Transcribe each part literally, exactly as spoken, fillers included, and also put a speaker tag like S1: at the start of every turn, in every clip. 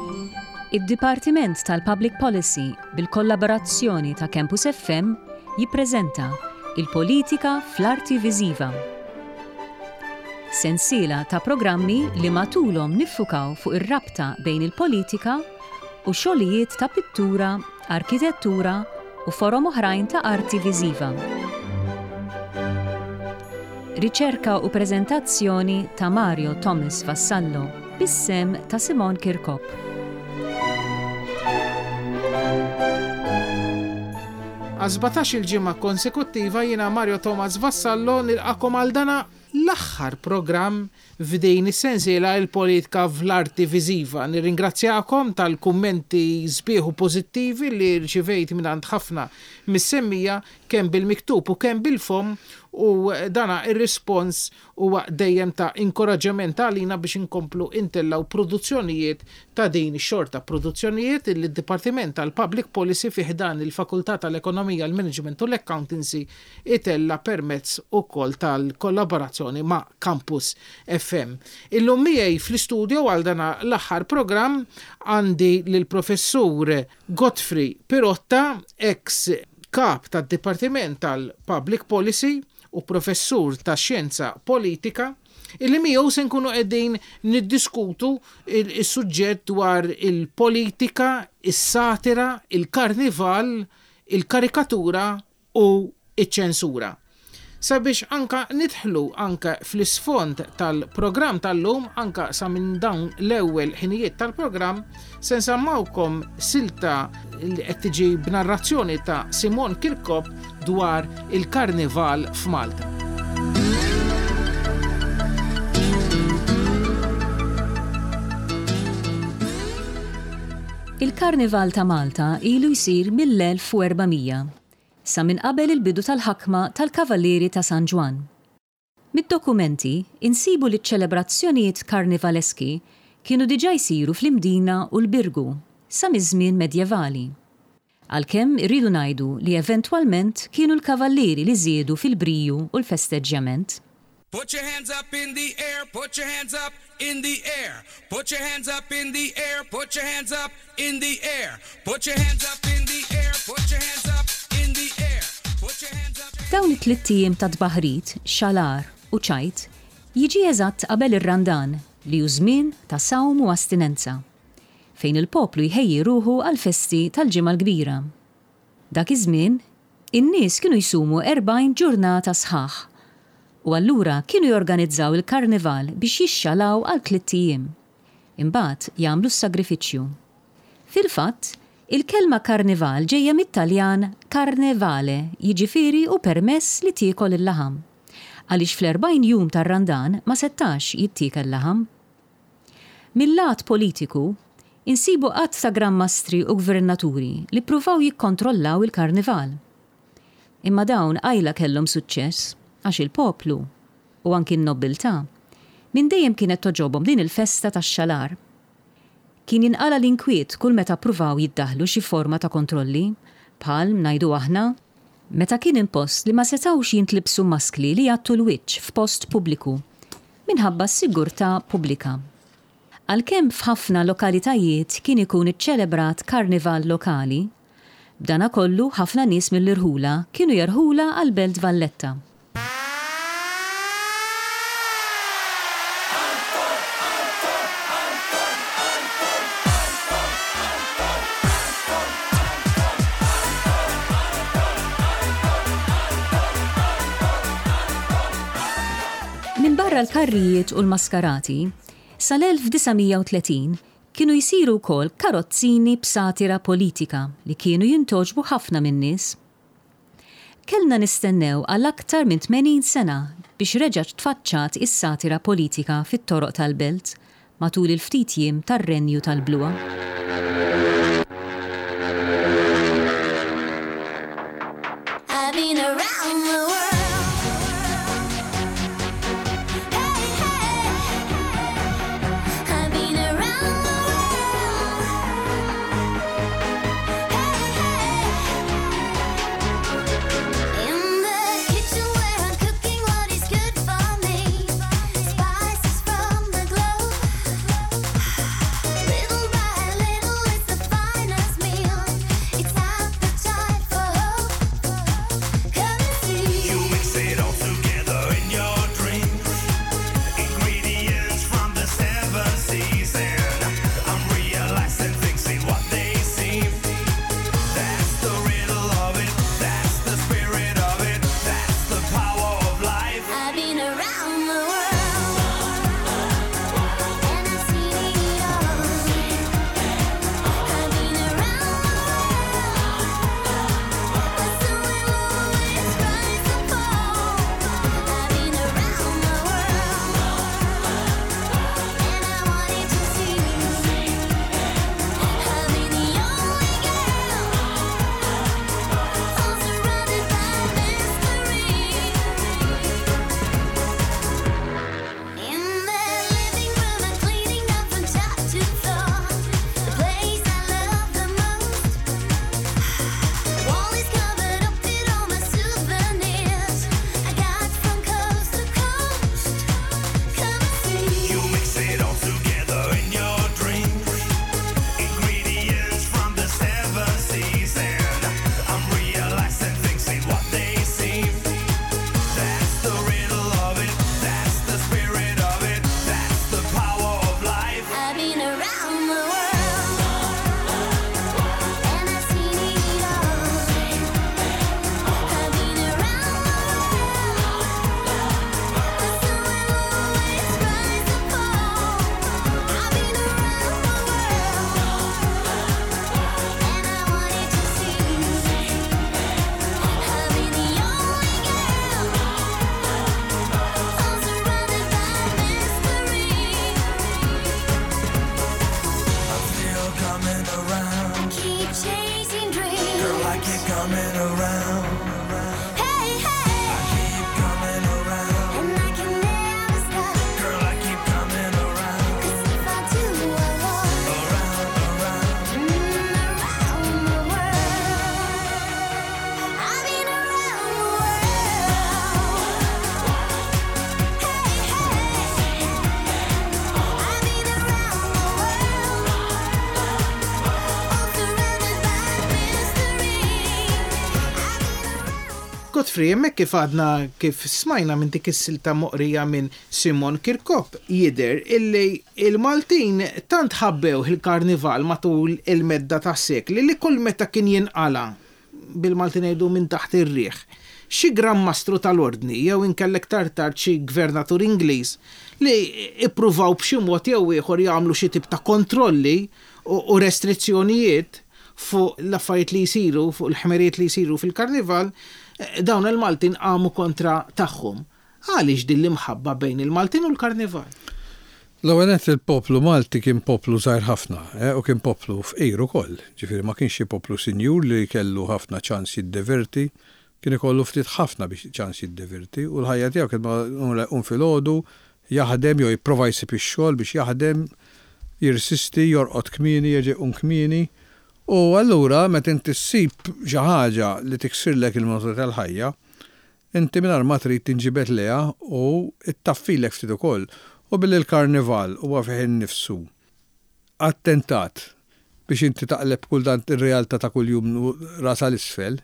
S1: Id-Dipartiment tal-Public Policy bil-kollaborazzjoni ta' Campus F M jippreżenta il-Politika fl-Arti Viżiva. Sensiela ta' programmi li matulhom niffukaw fuq ir-rabta bejn il-politika u xogħlijiet ta' pittura, arkitettura u forom oħrajn ta' arti viżiva. Riċerka u preżentazzjoni ta' Mario Thomas Vassallo bis-sem ta' Simon Kirkop.
S2: Għazbatax il-ġimma konsekuttiva jiena Mario Thomas Vassallo nilqakom għal dana l-aħħar programm f'din is-sensiela il-politika fl-arti viżiva. Nirringrazzjakom tal-kummenti sbieħ u pożittivi li rċivejt minn għand ħafna mis-semmija kemm bil-miktub u kemm bil-fom u dana ir-rispons huwa dejjem ta' inkoraġġament għalina biex inkomplu intellaw produzzjonijiet ta' din ix-xorta produzzjonijiet li d-Dipartiment tal-Public Policy fih dan il-Fakultà tal-Ekonomija, l-Management u l-Accountancy itella permezz ukoll tal-kollaborazzjoni ma' Campus F M. Illum miegħi fl-istudio għal dana l-aħħar programm għandi lill-professur Godfrey Pirotta, ex kap tad-Dipartiment tal-Public Policy u professur ta' xjenza politika, illi miegħu se nkunu qegħdin niddiskutu is-suġġett dwar il-politika, is-satira, il-karnival, il-karikatura u iċ-ċensura. Sabiex anka nidħlu anka fl-isfond tal-programm tal-lum, anka sa minn dawn l-ewwel ħinijiet tal-programm, se nsammawkom silta li qed tiġi b'narrazzjoni ta' Simon Kirkop dwar il-karnival f'Malta.
S1: Il-Karnival ta' Malta ilu jsir mill-elf u erbamija. Sa minn qabel il-bidu tal-ħakma tal-Kavallieri ta' San Ġwan. Mid-dokumenti insibu li ċ-ċelebrazzjonijiet karnivaleski kienu diġà jsiru fl-Imdina u l-Birgu sa miż-żmien medjevali. Għalkemm irridu ngħidu li eventwalment kienu l-kavallieri li żiedu fil-briju u l-festeġġjament.
S3: Put your hands up in the air, put your hands up in the air. Put your hands up in the air, put your hands up in the air. Put your hands up in the air, put your hands up in the air. Put your hands up.
S1: Dawn it-tliet tiem ta' tbaħrit, xalar u ċajt jiġi eżatt qabel ir-Randan li hu żmien ta' sawm u astinenza, fejn il-poplu jħejji ruħu għal-festi tal-ġimgħa l-kbira. Dak iż-żmien, in-nies kienu jsumu erbgħin ġurnata sħaħ u allura kienu jorganizzaw il-karnival biex jixxalaw għal tliet tiem. Imbagħad jagħmlu s-sagrifiċċju. Fil-fatt, il-kelma karnival ġejja mit-Taljan karnevale, jiġifieri u permess li tiekol il-laħam. Għaliex fl-erbgħin jum tar-Randan ma settax jittiekel laħam. Mill-lat politiku, insibu qatt ta' grammastri u gvernaturi li ppruvaw jikkontrollaw il-karnival. Imma dawn għajla kellhom suċċess għax il-poplu u anki n-nobiltà minn dejjem kienet toġobhom din il-festa tax-xalar. Kien jinqala l-inkwiet kull meta ppruvaw jiddaħlu xi forma ta' kontrolli, bħal ngħidu aħna, meta kien impost li ma setawx jintlibsu maskli li jagħtu l-wiċċ f'post pubbliku minħabba s-sigurtà pubblika. Għalkemm f'ħafna lokalitajiet kien ikun iċċelebrat karnival lokali, b'dana kollu ħafna nies mill-irħula kienu jerħula għal Belt Valletta. Min barra l-karrijiet u l-maskarati, sal-elf tlisimija u tletin kienu jsiru wkoll karozzini b'satira politika li kienu jintoġbu ħafna min-nies. Kellna nistennew għal aktar minn tmenin sena biex reġgħet tfaċċat is-satira politika fit-toroq tal-Belt matul il-ftit jiem tar-Renju tal-Bluwa.
S4: Little by
S2: Godfrey, hemmhekk kif għadna kif smajna minn dik is-silta moqrija minn Simon Kirkop jidher illi il-Maltin tant ħabbew il-karnival matul il-medda tas-sekli li kull meta kien jinqala bil-Maltin ngħidu minn taħt ir-riħ. Xi grammastru tal-ordni jew inkellek tard xi gvernatur Ingliż li ippruvaw b'xi mod jew ieħor jagħmlu xi tip ta' kontrolli u restrizzjonijiet fuq l-affarijiet li jsiru, fuq il-ħmerijiet li jsiru fil-karnival, dawn il-Maltin qamu kontra tagħhom. Għaliex din l-imħabba bejn il-Maltin u l-karnival?
S4: L-ewwel nett il-poplu Malti kien poplu żgħir ħafna, u kien poplu fqir ukoll. Ġifieri ma kienx xi poplu sinjur li kellu ħafna ċans jiddiverti, kien ikollu ftit ħafna biex ċans jiddiverti u l-ħajja tiegħu kien un filgħodu jaħdem jew jipprova jsib ix-xogħol biex jaħdem, jirsisti, jorqod kmieni, jeġi un kmieni. U allura meta inti ssib xi ħaġa li tiksirlek il-motor tal-ħajja, inti mingħajr ma trid tinġibed leha u ittaffilek ftit ukoll. U billi l-karnival huwa fih innifsu attentat biex inti taqleb kull dan ir-realtà ta' kuljum ras għal isfel.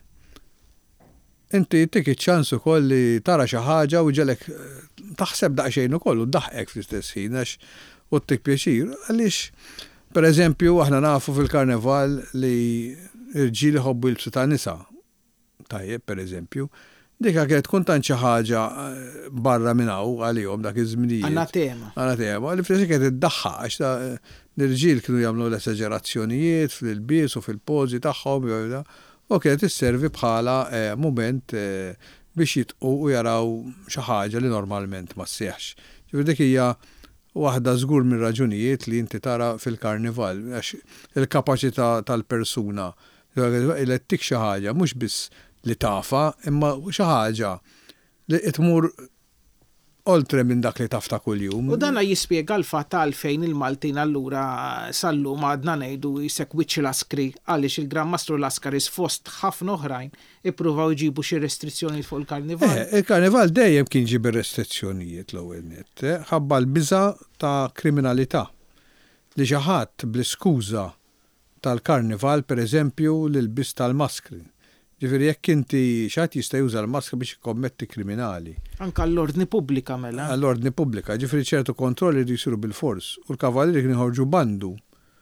S4: Inti tik iċ-ċans ukoll li tara xi ħaġa u ġelek taħseb daqsxejn ukoll u ddaħħek fl-istess ħin għax u tik pjaċir għaliex pereżempju aħna nafu fil-karnival li irġieli ħobbu jilbsu ta' nisa. Tajjeb pereżempju. Dika kienet tkun tant xi ħaġa barra minn hawn għalihom dak iż-żminijiet.
S2: Anatema.
S4: Anatema, li fl kienet iddaħħaq għax l-irġiel kienu jagħmlu l-esaġerazzjonijiet fil-bies u fil-pożi tagħhom u kienet isservi bħala mument biex jitqu u jaraw xi ħaġa li normalment ma sseħħx. Ġifieri dik hija waħda żgur minn raġunijiet li inti tara fil-karnival għax il-kapaċità tal-persuna li tik xi ħaġa mhux biss li tafa, imma xi ħaġa li tmur oltre minn dak li taf ta' kuljum.
S2: U dana jispjega l-fatt għalfejn il-Maltin allura sallum għadna ngħidu jsegwiċ l-askri għaliex il-Grammastru Laskaris fost ħafna oħrajn ippruvaw jġibu xi restrizzjonijiet fuq il-karnival.
S4: Il-karnival dejjem kien ġib restrizzjonijiet l-ewwel nett, ħabba l-biża' ta' kriminalità li xi ħadd bl-iskuża tal-karnival pereżempju l-ilbis tal-maskri. Ġifieri jekk inti xatt jista' juża l-maska biex ikkommetti kriminali.
S2: Anke l-ordni pubblika mela.
S4: L-ordni pubblika, ġifieri ċertu kontrolli li jsiru bil-fors. U l-kavallieri kien iħorġu bandu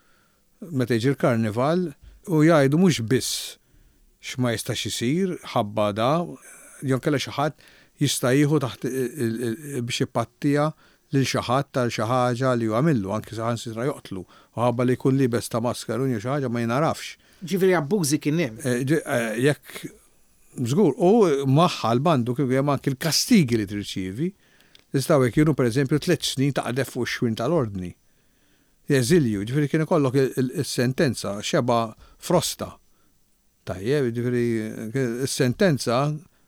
S4: meta jiġi l-karnival u jgħidu mhux biss x'ma jistax isir ħabba da, jew kellha xi ħadd jista' jieħu taħt biex ipattija lil xi ħadd tal xi ħaġa li għamillu anke saħansitra joqtlu u ħabba li jkun libes ta' maskar u xi ħaġa ma jinarafx.
S2: Ġifieri abbużi kien hemm.
S4: Jekk żgur, u magħha l-bandu kif hemm anke l-kastigi li tirċievi, jistgħu kienu pereżempju tliet snin taqdef fuq ix-xwien tal-ordni. Jeżilju, ġifieri kien ikollok is-sentenza xeba frosta. Tajjeb, ġifieri is-sentenza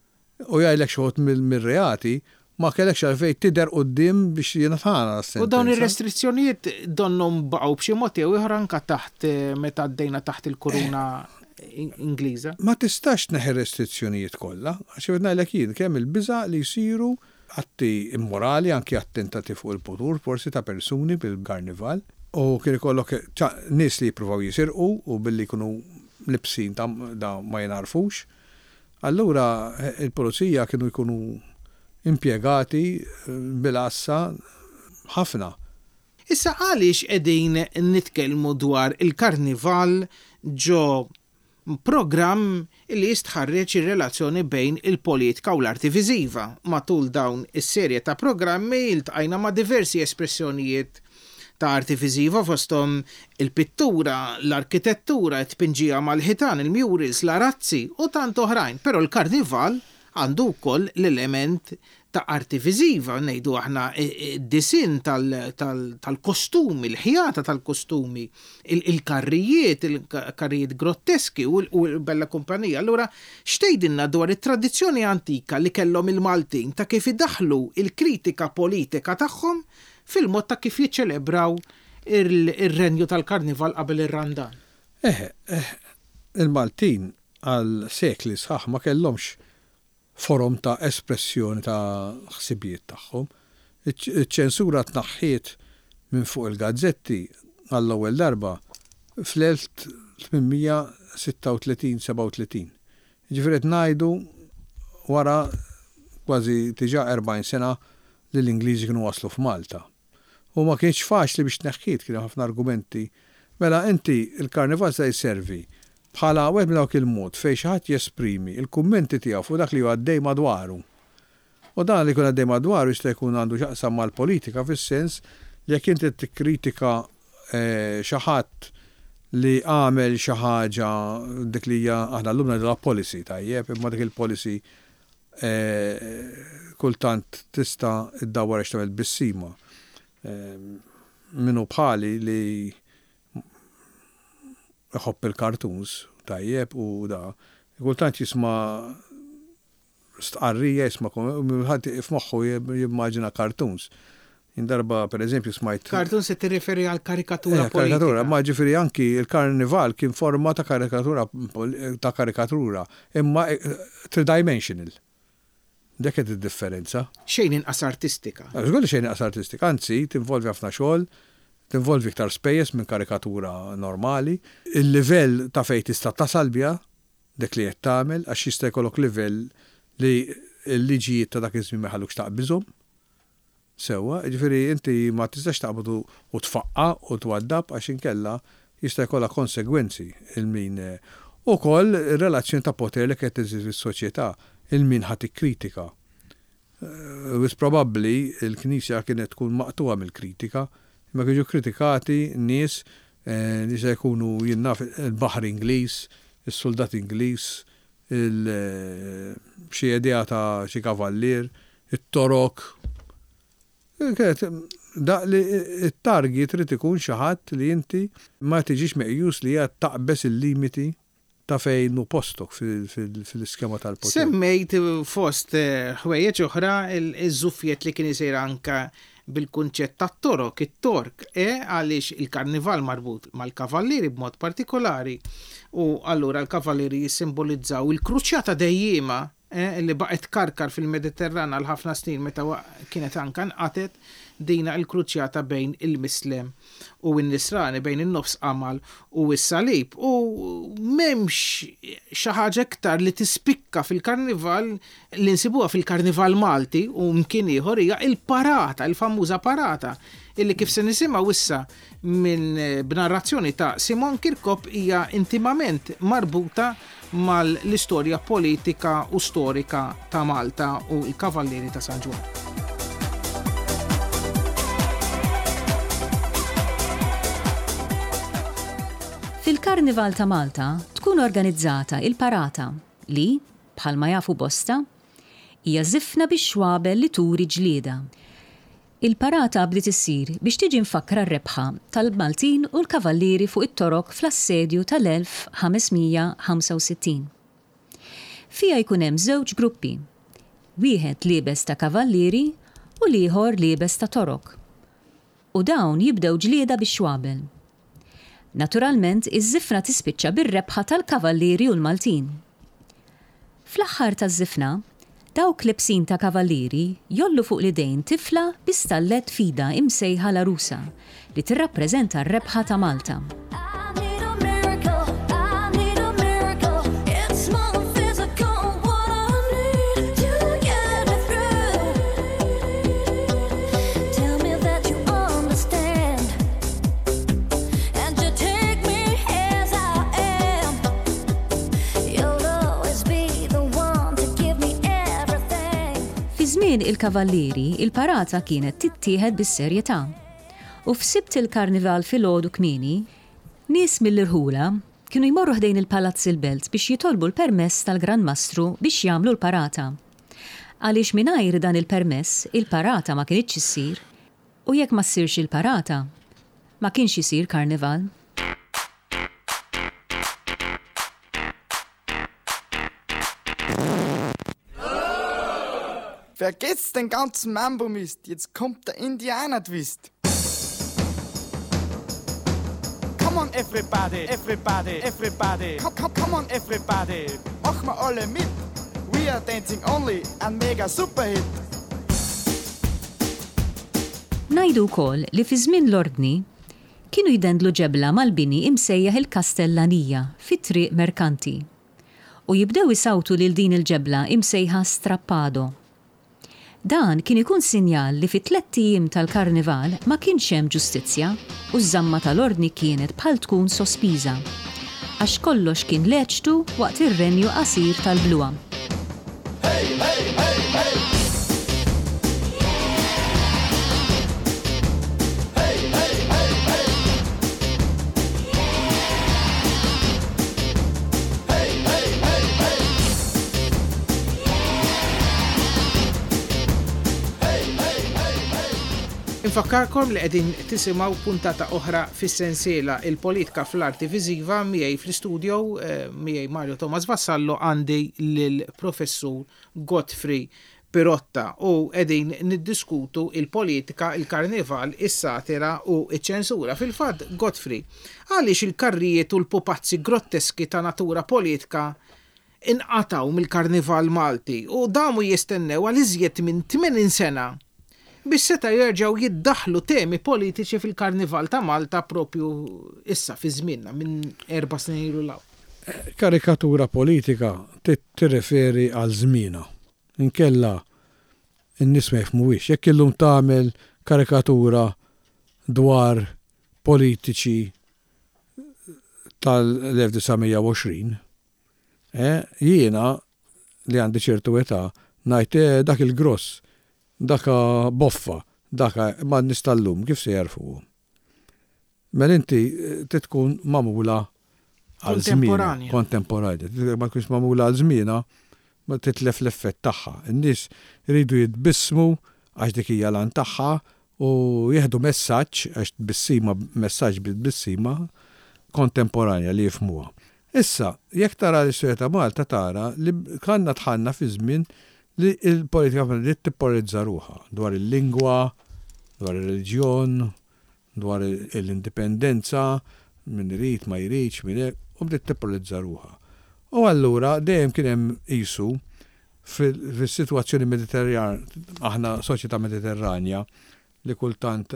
S4: u jgħidlek xi ħodt mill-reati ma kellekx għalfejn tidher quddiem biex jingħatana s-sentenza.
S2: U dawn ir-restrizzjonijiet donhom baqgħu b'xi mod jew ieħor anke taħt meta għaddejna taħt il-kuruna Ingliża.
S4: Ma tistax neħi restrizzjonijiet kollha, għax qed ngħidlek jien kemm il-biża' li jsiru atti immorali anke attentati fuq il-futur forsi ta' persuni bil-karnival u kien ikollok nies li jippruvaw jisirqu u billi jkunu libsin da ma jinarfux. Allura il-pulizija kienu jkunu impjegati bil-assa ħafna.
S2: Issa għaliex qegħdin nitkellmu dwar il-karnival ġo programm li jistħarreġ ir-relazzjoni bejn il-politika u l-arti viżiva. Matul dawn is-serje ta' programmi iltqajna ma' diversi espressjonijiet ta' arti viżiva fosthom il-pittura, l-arkitettura, t-tpinġija mal-ħitan, il-murals, l-arazzi u tant oħrajn, però l-karnival għandu wkoll l-element ta' arti viżiva, ngħidu aħna id-disin tal-kostumi, l-ħjata tal-kostumi, il-karrijiet, il-karrijiet grotteski u l-bella kumpanija. Allura xtejdinna dwar it-tradizzjoni antika li kellhom il-Maltin ta' kif idaħlu il-kritika politika tagħhom fil-mod ta' kif jiċċelebraw ir-renju tal-karnival qabel ir-Randan.
S4: Eh, il-Maltin għal sekli sħaħ ma kellhomx forum ta' espressjoni ta' ħsibijiet tagħhom. Iċ-ċensura tnaħħiet minn fuq il-gazzetti għall-ewwel darba fl-elf tminmija sitta u tletin seba' u tletin. Ġifieri qed ngħidu wara kważi tiġa erbgħin sena li l-Ingliżi kienu waslu f'Malta. U ma kienx faċli biex neħħit, kienu ħafna argumenti. Mela inti il-karnival se jservi bħala wieħed minn dawk il-mod fejn xi ħadd jesprimi il-kummenti tiegħu fuq dak li huwa għaddej madwaru. U dan li jkun għaddej madwaru jista' jkun għandu x'aqsam mal-politika fis-sens li jekk inti tikkritika xi ħadd li għamel xi ħaġa dik li hija aħna llum ngħidu policy tajjeb, imma dik il-policy kultant tista' iddawwar għax tagħmel bissima. Minnu bħali li iħobb il-cartoons tajjeb u da. Kultant jisma' stqarrija jisma' ħadd f'moħħu jimmaġina cartoons. Indarba per eżempju smajt.
S2: Cartoons se tirriferi għal karikatura
S4: politika. Karikatura, ma ġifieri anki il-karnival kien forma ta' karikatura ta' karikatura, imma three-dimensional. Dak qed id-differenza.
S2: Xejn inqas artistika.
S4: Żgur xejn inqas artistika, anzi tinvolvi ħafna xogħol, tinvolvi iktar spejjeż minn karikatura normali. Il-livell ta' fejn tista' tasal biha dak li qed tagħmel għax jista' jkollok livell li l-liġijiet ta' dak iż-żmien ma jħallukx taqbiżhom. Sewwa, ġifieri inti ma tistax taqbdu u tfaqqa u twaddab għax inkella jista' jkollha konsegwenzi il-min ukoll ir-relazzjoni ta' poter li qed teżisti fis-soċjetà il-min ħadd ikkritika. Wis probabbli il-Knisja kienet tkun maqtuha mill-kritika, imma kienu kritikati nies li se jkunu jinnaf il-baħar Ingliż, is-soldat Ingliż, il-xi idea ta' xi kavallier, it-torok. Da li it-target trid ikun xi ħadd li inti ma tiġix meqjus li hija taqbes il-limiti ta' fejn u postok fil-iskema tal-poter.
S2: Semmejt fost ħwejjeġ oħra il-żuffiet li kien isir anka bil-kunċett tat-torok, it-tork, e għaliex il-karnival marbut mal-kavallieri b'mod partikolari u allura l-kavallieri jissimbolizzaw il-kruċjata dejjima li baqet karkar fil-Mediterran għal ħafna snin meta kienet anka nqatet dina l-kruċjata bejn il-Mislem u n-Nisrani, bejn in-nofs qamal u s-salib. U m'hemmx xi ħaġa iktar li tispikka fil-karnival li nsibuha fil-karnival Malti u mkien ieħor hija il-parata, il-famuża parata, illi kif se nisimgħu issa minn b'narrazzjoni ta' Simon Kirkop hija intimament marbuta mal-istorja politika u storika ta' Malta u l-Kavallieri ta' San Ġwan.
S1: Fil-Karnival ta' Malta tkun organizzata il-parata li, bħalma jafu bosta, hija żifna bix-xwabel li turi ġlieda. Il-parata bdiet issir biex tiġi mfakkra r-rebħa tal-Maltin u l-Kavallieri fuq it-torok fl-assedju tal-elf ħamesmija ħamsa u sittin. Fija jkun hemm żewġ gruppi, wieħed liebes ta' kavallieri u l-ieħor liebes ta' torok. U dawn jibdew ġlieda bix-xwabel. Naturalment, iż-żifna tispiċċa bir-rebħa tal-Kavallieri u l-Maltin. Fl-aħħar taż-żifna, dawk libsin ta' kavallieri jollu fuq l-idejn tifla bistallet fida imsejħa l-arusa li tirrappreżenta r-rebħa ta' Malta. Żmien il-Kavallieri, il-parata kienet tittieħed bis-serjetà. U f'sibt il-Karnival filgħodu kmieni, nies mill-irħula kienu jmorru ħdejn il-Palazz il-Belt biex jitolbu l-permess tal-Gran Mastru biex jagħmlu l-parata. Għaliex mingħajr dan il-permess, il-parata ma kienitx issir, u jekk ma ssirx il-parata, ma kienx isir karnival.
S5: Vergesst den ganzen Mambo-Mist, jetzt kommt der Indianer-Twist. Come on everybody, everybody, everybody. Come, come, come on everybody, mach mal alle mit. We are dancing only, ein mega superhit.
S1: Najdu wkoll li fi żmien l-ordni kienu jdendlu ġebla mal-bini imsejjaħ il-Kastellanija fit-triq Merkanti. u jibdew isawtu lil din il-ġebla imsejħa Strappado. Dan kien ikun sinjal li fit tliet ijiem tal-karnival ma kienx hemm ġustizzja u ż-żamma tal-ordni kienet bħal tkun sospiża għax kollox kien leċtu waqt ir-renju qasir tal-bluwa.
S2: Infakkarkom li qegħdin tisimgħu puntata oħra fis-sensiela il-politika fl-arti viżiva miegħi fl-istudio miegħi Mario Thomas Vassallo għandi lil professur Godfrey Pirotta u qegħdin niddiskutu il-politika, il-karnival, is-satira u iċ-ċensura. Fil-fatt, Godfrey, għaliex il-karrijiet u l-pupazzi grotteski ta' natura politika inqataw mill-karnival Malti u damu jistennew għal iżjed minn tmenin sena biex seta' jerġgħu jiddaħħlu temi politiċi fil-Karnival ta' Malta propju issa fi żmienna minn erba' snin ilu law.
S4: Karikatura politika tirreferi għal żmiena. Inkella n-nies ma jifhmuhiex. Jekk illum tagħmel karikatura dwar politiċi tal-1920, eh, jiena li għandi ċertu età ngħid dak il-gross. Daka boffa, daka ma nistallum, kif se jarfu? Mel inti titkun mamula għal-żmien, kontemporanja. Ma tkunx mamula għal-żmiena, ma titlef l-effett tagħha. In-nies iridu jitbissmu għax dik hija lan tagħha u jieħdu messaġġ għax tbissima messaġġ bil-bissima kontemporanja li jifhmuha. Issa, jekk tara l-istorja ta' Malta tara li kanna tħanna fi żmien li il-politika li tippolizza ruħha dwar il-lingwa, dwar il-reġjon, dwar l-indipendenza, min irid ma jridx, min hekk, u bdiet tippolizza ruħha. U allura dejjem kien hemm qisu fis-sitwazzjoni mediterranja, aħna soċjetà mediterranja li kultant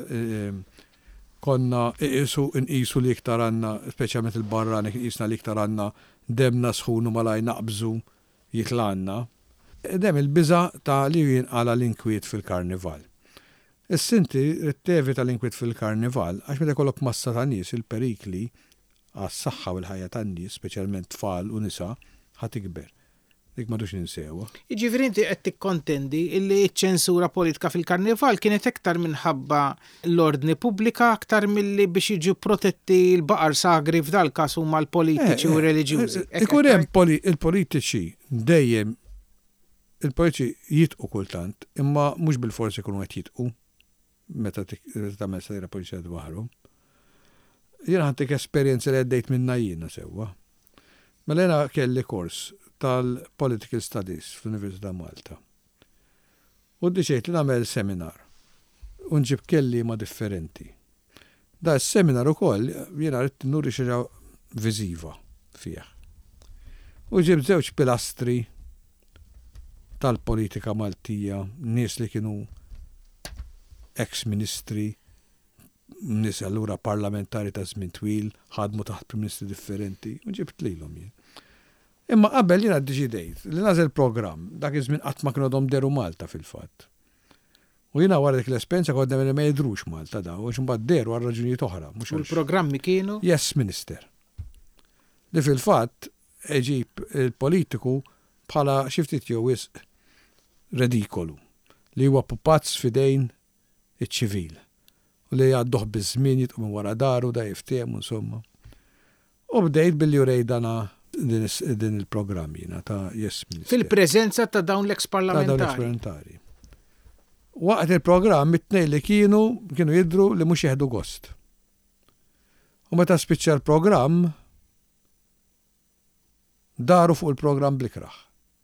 S4: konna iqisu nqisu li iktar għandna, speċjalment il-barrani qisna li iktar għandna demna sħunu malaj naqbżu jitlanna. Dem il-biża ta' li jinqala l-inkwiet fil-karnival. Is-sinti rittevi tal-inkwiet fil-karnival għax meta jkollok massa ta' nies il-perikli għas-saħħa u l-ħajja tan-nies, speċjalment tfal u nisa, ħatikber. Dik m'għadux ninsewa.
S2: Jiġifieri inti qed tikkontendi li ċ-ċensura politika fil-karnival kienet iktar minħabba l-ordni pubblika aktar milli biex jiġu protetti l-baqar sagri f'dal każ huma l-politiċi u reliġjużi.
S4: Ikun hemm il-politiċi dejjem il-politiċi jitqu kultant, imma mhux bil-forsi jkunu qed jitqu meta tagħmel sejra poliċija dwarhom. Jiena ħantik esperjenza li għaddejt minnha jiena sewwa. Mela jiena kelli kors tal-Political Studies fl-Università Malta. U ddiċejt li nagħmel seminar u nġib kelliema differenti. Da s-seminar ukoll jiena rrid nuri xi ħaġa viżiva fih. U ġib żewġ pilastri tal-politika Maltija, nies li kienu ex-ministri, nies allura parlamentari ta' żmien twil, ħadmu taħt prim-ministri differenti, u ġibt lilhom jien. Imma qabel jiena ddeċidejt li nażel programm, dak iż-żmien qatt ma kienu għadhom deru Malta fil-fatt. U jiena wara dik l-esperjenza kont li ma jidrux Malta da, u x'imbagħad deru għal raġunijiet oħra.
S2: U l-programmi kienu?
S4: Yes, Minister. Li fil-fatt eġib il-politiku bħala xi ftit jew wisq redikolu li huwa pupazz fidejn iċ-ċivil u li għadduh biż-żmien jitqu minn wara daru da jiftehom insomma. U bdejt billi urejdana din il-programm jiena ta' Yes Minister.
S2: Fil-preżenza ta' dawn l-ex-parlamentari.
S4: Ta' dawn l-ex-parlamentari. Waqt il-programm it-tnejn li kienu kienu jidru li mhux jeħdu gost. U meta spiċċa l-programm daru fuq il-programm blikraħ.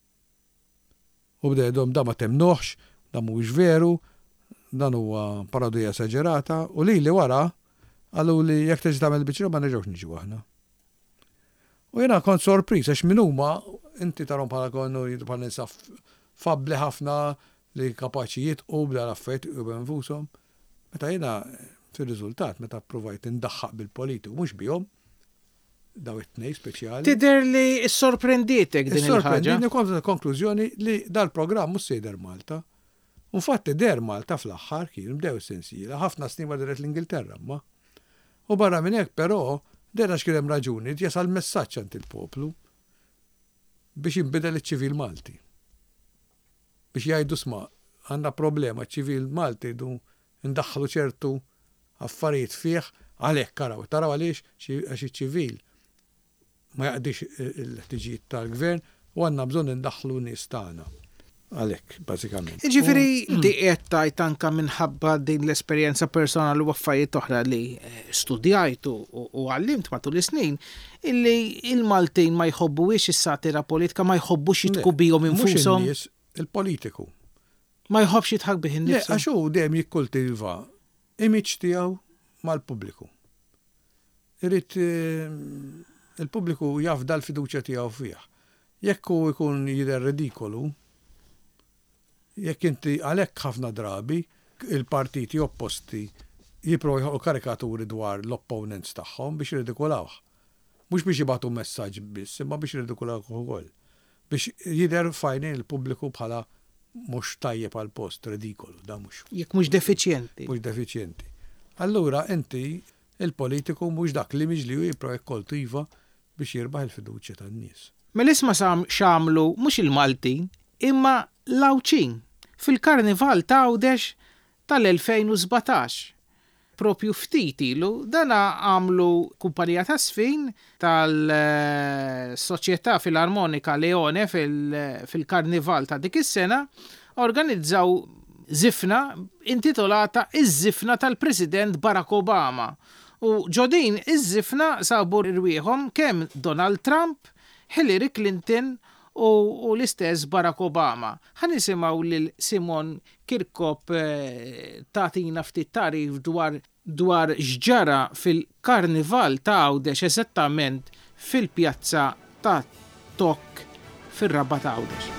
S4: U bdejdhom da ma temnuħx, da mhuwiex veru, dan huwa parodija esaġerata, u li li wara għallu li jekk teġi tagħmel biċċa ma nerġgħux niġu aħna. U jiena kont sorpriż għax min huma inti tarhom bħala konnu bħal nisa fabbli ħafna li kapaċi jitqu bla l-affarijiet u b'infushom. Meta jiena fir-riżultat meta provajt indaħħaq bil-politiku mhux bihom, daw it-tnej speċjali.
S2: Tider li s-sorprendietek din il-ħaġa.
S4: Sorprendini kont ta' konklużjoni li dal-programm mhux sejder Malta. Infatti der Malta fl-aħħar kien bdew sensiela, ħafna snin wara l-Ingilterra ma. U barra minn hekk però der għax kien hemm raġuni jasal messaġġ għand il-poplu biex jinbidel iċ-ċivil Malti. Biex jgħidu sma' għandna problema ċivil Malti du ndaħħlu ċertu affarijiet fih għalhekk karaw. Taraw għaliex għax iċ-ċivil ma jaqdix il-ħtiġijiet tal-gvern u għandna bżonn indaħħlu nies tagħna. Għalhekk, bażikament.
S2: Ġifieri di qed tajt anke minħabba din l-esperjenza personali u affarijiet oħra li studjajt u għallimt matul is-snin illi il-Maltin ma jħobbuwiex is-satira politika, ma jħobbux jitkun bihom infushom.
S4: Il-politiku.
S2: Ma jħobbx jitħak bih innifsu.
S4: Għax hu dejjem jikkultiva image tiegħu mal-pubbliku. Irid il-pubbliku jafda l-fiduċja tiegħu fih. Jekk hu jkun jidher ridikolu, jekk inti għalhekk ħafna drabi il-partiti opposti jipprovu jħolqu karikaturi dwar l-opponents tagħhom biex irridikulawh. Mhux biex jibgħatu messaġġ biss, imma biex irridikulawh ukoll. Biex jidher fajnin il-pubbliku bħala mhux tajjeb għal post ridikolu, da mhux.
S2: Jekk mhux defiċjenti.
S4: Mhux defiċjenti. Allura inti il-politiku mhux dak li miġli u jipprova jkoltiva biex jirbaħ il-fiduċja tan-nies.
S2: Mela isma' x'għamlu mhux il-Maltin, imma l-Awċin fil-Karnival ta' Għawdex tal-elfejn u sbatax. Propju ftit ilu dana għamlu kumpanija ta' sfin tal-Soċjetà Filarmonika Leone fil-Karnival ta' dik is-sena organizzaw zifna intitolata Iż-Zifna tal-President Barack Obama. U ġodin iż-zifna sabu rwieħhom kemm Donald Trump, Hillary Clinton u l-istess Barack Obama. Ħan nisimgħu lil Simon Kirkop tagħtina ftit tarif dwar dwar x'ġara fil-Karnival ta' Għawdex eżattament fil-pjazza ta' Tok fir-Rabba ta' Għawdex.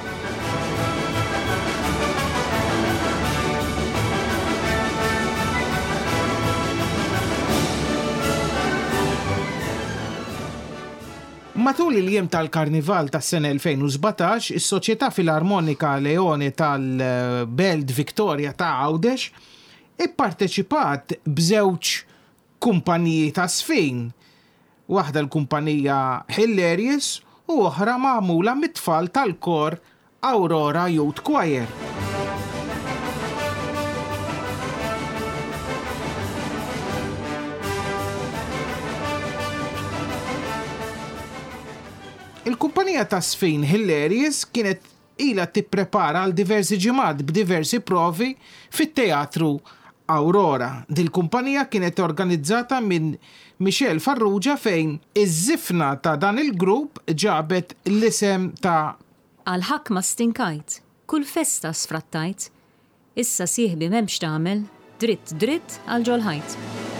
S2: Matul il-jiem tal-Karnival tas-sena elfejn u sbatax, is-Soċjetà Filarmonika Leone tal-Belt Victoria ta' Għawdex ipparteċipat b'żewġ kumpaniji ta' sfin. Waħda l-kumpanija Hilarious u oħra magħmula mit-tfal tal-kor Aurora Youth Choir. Il-kumpanija ta' sfin Hilarious kienet ila tipprepara għal diversi ġimgħat b'diversi provi fit-teatru Aurora. Dil-kumpanija kienet organizzata minn Michel Farrugia fejn iż-żifna ta' dan il-grupp ġabet l-isem ta'
S1: Għal-ħak ma stinkajt, kull festa sfrattajt, issa sieħbi m'hemmx tagħmel, dritt dritt għal ġolħajt.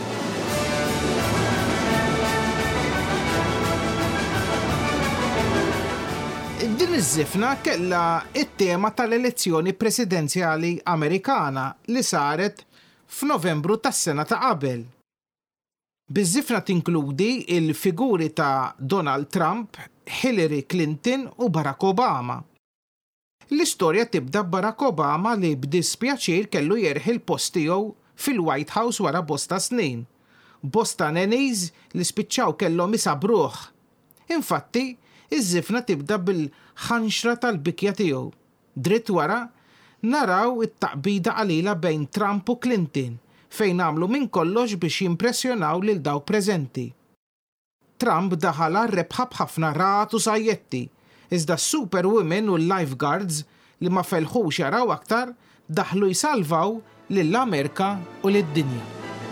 S2: Din iż-żifna kellha it-tema tal-elezzjoni presidenzjali Amerikana li saret f'Novembru tas-sena ta' qabel. Biż-żifna tinkludi il-figuri ta' Donald Trump, Hillary Clinton u Barack Obama. L-istorja tibda Barack Obama li b'dispjaċir kellu jerħi l-post tiegħu fil-White House wara bosta snin. Bosta nenis li spiċċaw kellhom isabruh. Infatti, iż-żifna tibda bil-ħanxra tal-bikja tiegħu. Dritt wara naraw it-taqbida qalila bejn Trump u Clinton fejn għamlu minn kollox biex jimpressjonaw lil dawk preżenti. Trump daħal rebħa b'ħafna rat u sajjetti, iżda s-superwomen u l-lifeguards li ma felħux jaraw aktar daħlu jsalvaw lill-Amerika u lid-dinja.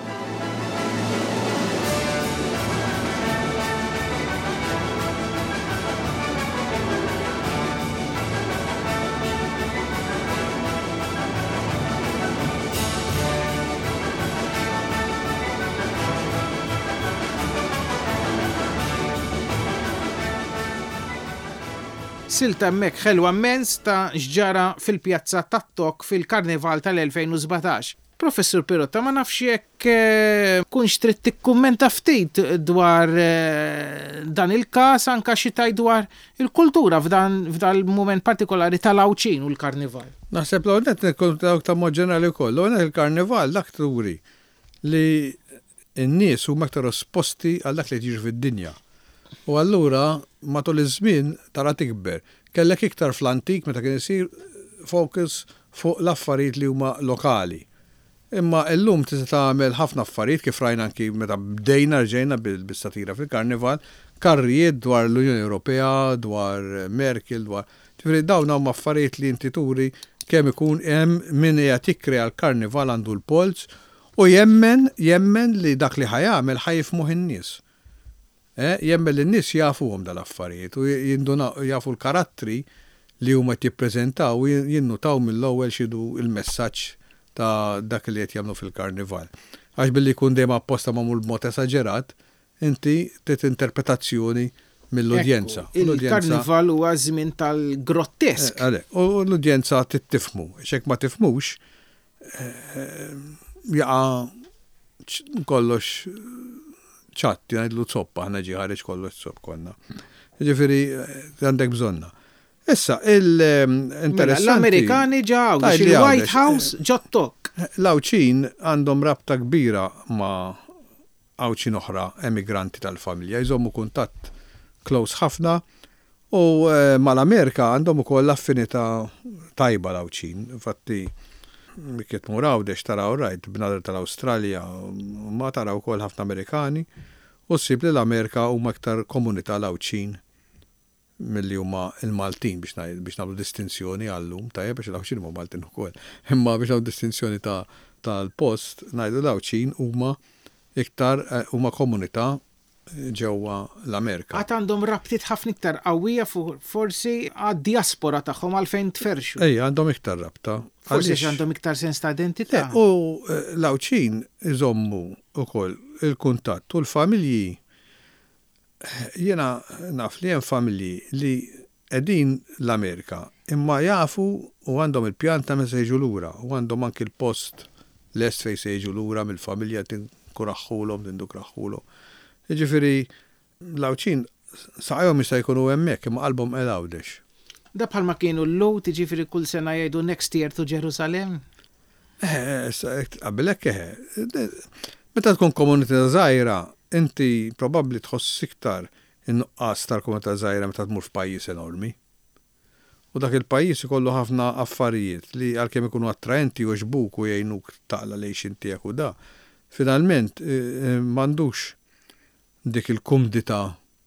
S2: Silta hemmhekk ħelwa immens ta' xġara fil-pjazza tat-Tok fil-Karnival tal-elfejn u sbatax. Professor Pirotta, ma nafx jekk kunx trid tikkummenta ftit dwar dan il-każ anke xi taj dwar il-kultura f'dan f'dal-mument partikolari tal-Awċin u l-Karnival.
S4: Naħseb l-għonet nikkontaw ta' mod ġenerali wkoll, l-għonet il-Karnival dak turi li n-nies huma aktar esposti għal dak li jiġri fid-dinja. U allura matul iż-żmien tara tikber. Kellek iktar fl-antik meta kien isir focus fuq l-affarijiet li huma lokali. Imma llum tista' tagħmel ħafna affarijiet kif rajna anki meta bdejna rġejna bis-satira fil-Karnival, karrijiet dwar l-Unjoni Ewropea, dwar Merkel, dwar tifri dawn huma affarijiet li inti turi kemm ikun hemm min qiegħed jikkrea l-Karnival għandu l-polz u jemmen jemmen li dak li ħajamel ħajfmuh in-nies. Eh, jemmen li n-nies jafuhom dal-affarijiet u jinduna jafu l-karattri li huma jippreżentaw u jinnutaw mill-ewwel xidu il-messaġġ ta' dak li qed jagħmlu fil-Karnival. Għax billi jkun dejjem apposta magħmul b'mod esaġerat, inti tit interpretazzjoni mill-udjenza.
S2: Il-Karnival huwa żmien tal-grottesk.
S4: U l-udjenza tittifmu, x'hekk ma tifmux jaqa' kollox ċatti ngħidlu zoppa, aħna ġie ħareġ kollox zopp konna. Ġifieri għandek bżonna. Issa, il-interessanti...
S2: L-Amerikani ġaw, il-White House ġottok.
S4: L-Awċin għandhom rabta kbira ma' Awċin oħra emigranti tal-familja, jżommu kuntatt close ħafna u mal-Amerika għandhom ukoll affinità tajba l-Awċin. Infatti, kiet muraw dex taraw rajt b'nadar tal-Awstralja ma taraw ukoll ħafna Amerikani u ssib li l-Amerika huma aktar komunità l-Awċin mill-li huma il-Maltin biex nagħmlu distinzjoni għallum tajjeb biex l-Awċin huma Maltin ukoll. Imma biex nagħmlu distinzjoni tal-post ngħidu l-Awċin huma iktar huma komunità ġewwa l-Amerika.
S2: Għad għandhom rabtiet ħafna iktar qawwija forsi għad-diaspora tagħhom għalfejn tferxu.
S4: Ej, għandhom iktar rabta.
S2: Forsi għandhom iktar sens ta' identità.
S4: U l-Awċin iżommu ukoll il-kuntatt u l-familji. Jena naf li hemm familji li qegħdin l-Amerika imma jafu u għandhom il-pjanta ma se jiġu lura u għandhom anke il-post lest fejn se jiġu lura mill-familja tinkuraħħulhom tindukraħħulhom. Jiġifieri l-Awċin saqajhom jista' jkunu hemmhekk imma qalbhom qed għawdex.
S2: Da bħalma kienu l-low tiġifieri kull sena jgħidu next year to Jerusalem.
S4: Eh, qabel hekk eħe. Meta tkun komunità żgħira inti probabbli tħoss iktar in-nuqqas tal-komunità żgħira meta tmur f'pajjiż enormi. U dak il-pajjiż ikollu ħafna affarijiet li għalkemm ikunu attraenti u xbuk u jgħinuk taqla lejxin tiegħek u da. Finalment m'għandux dik il-kumdità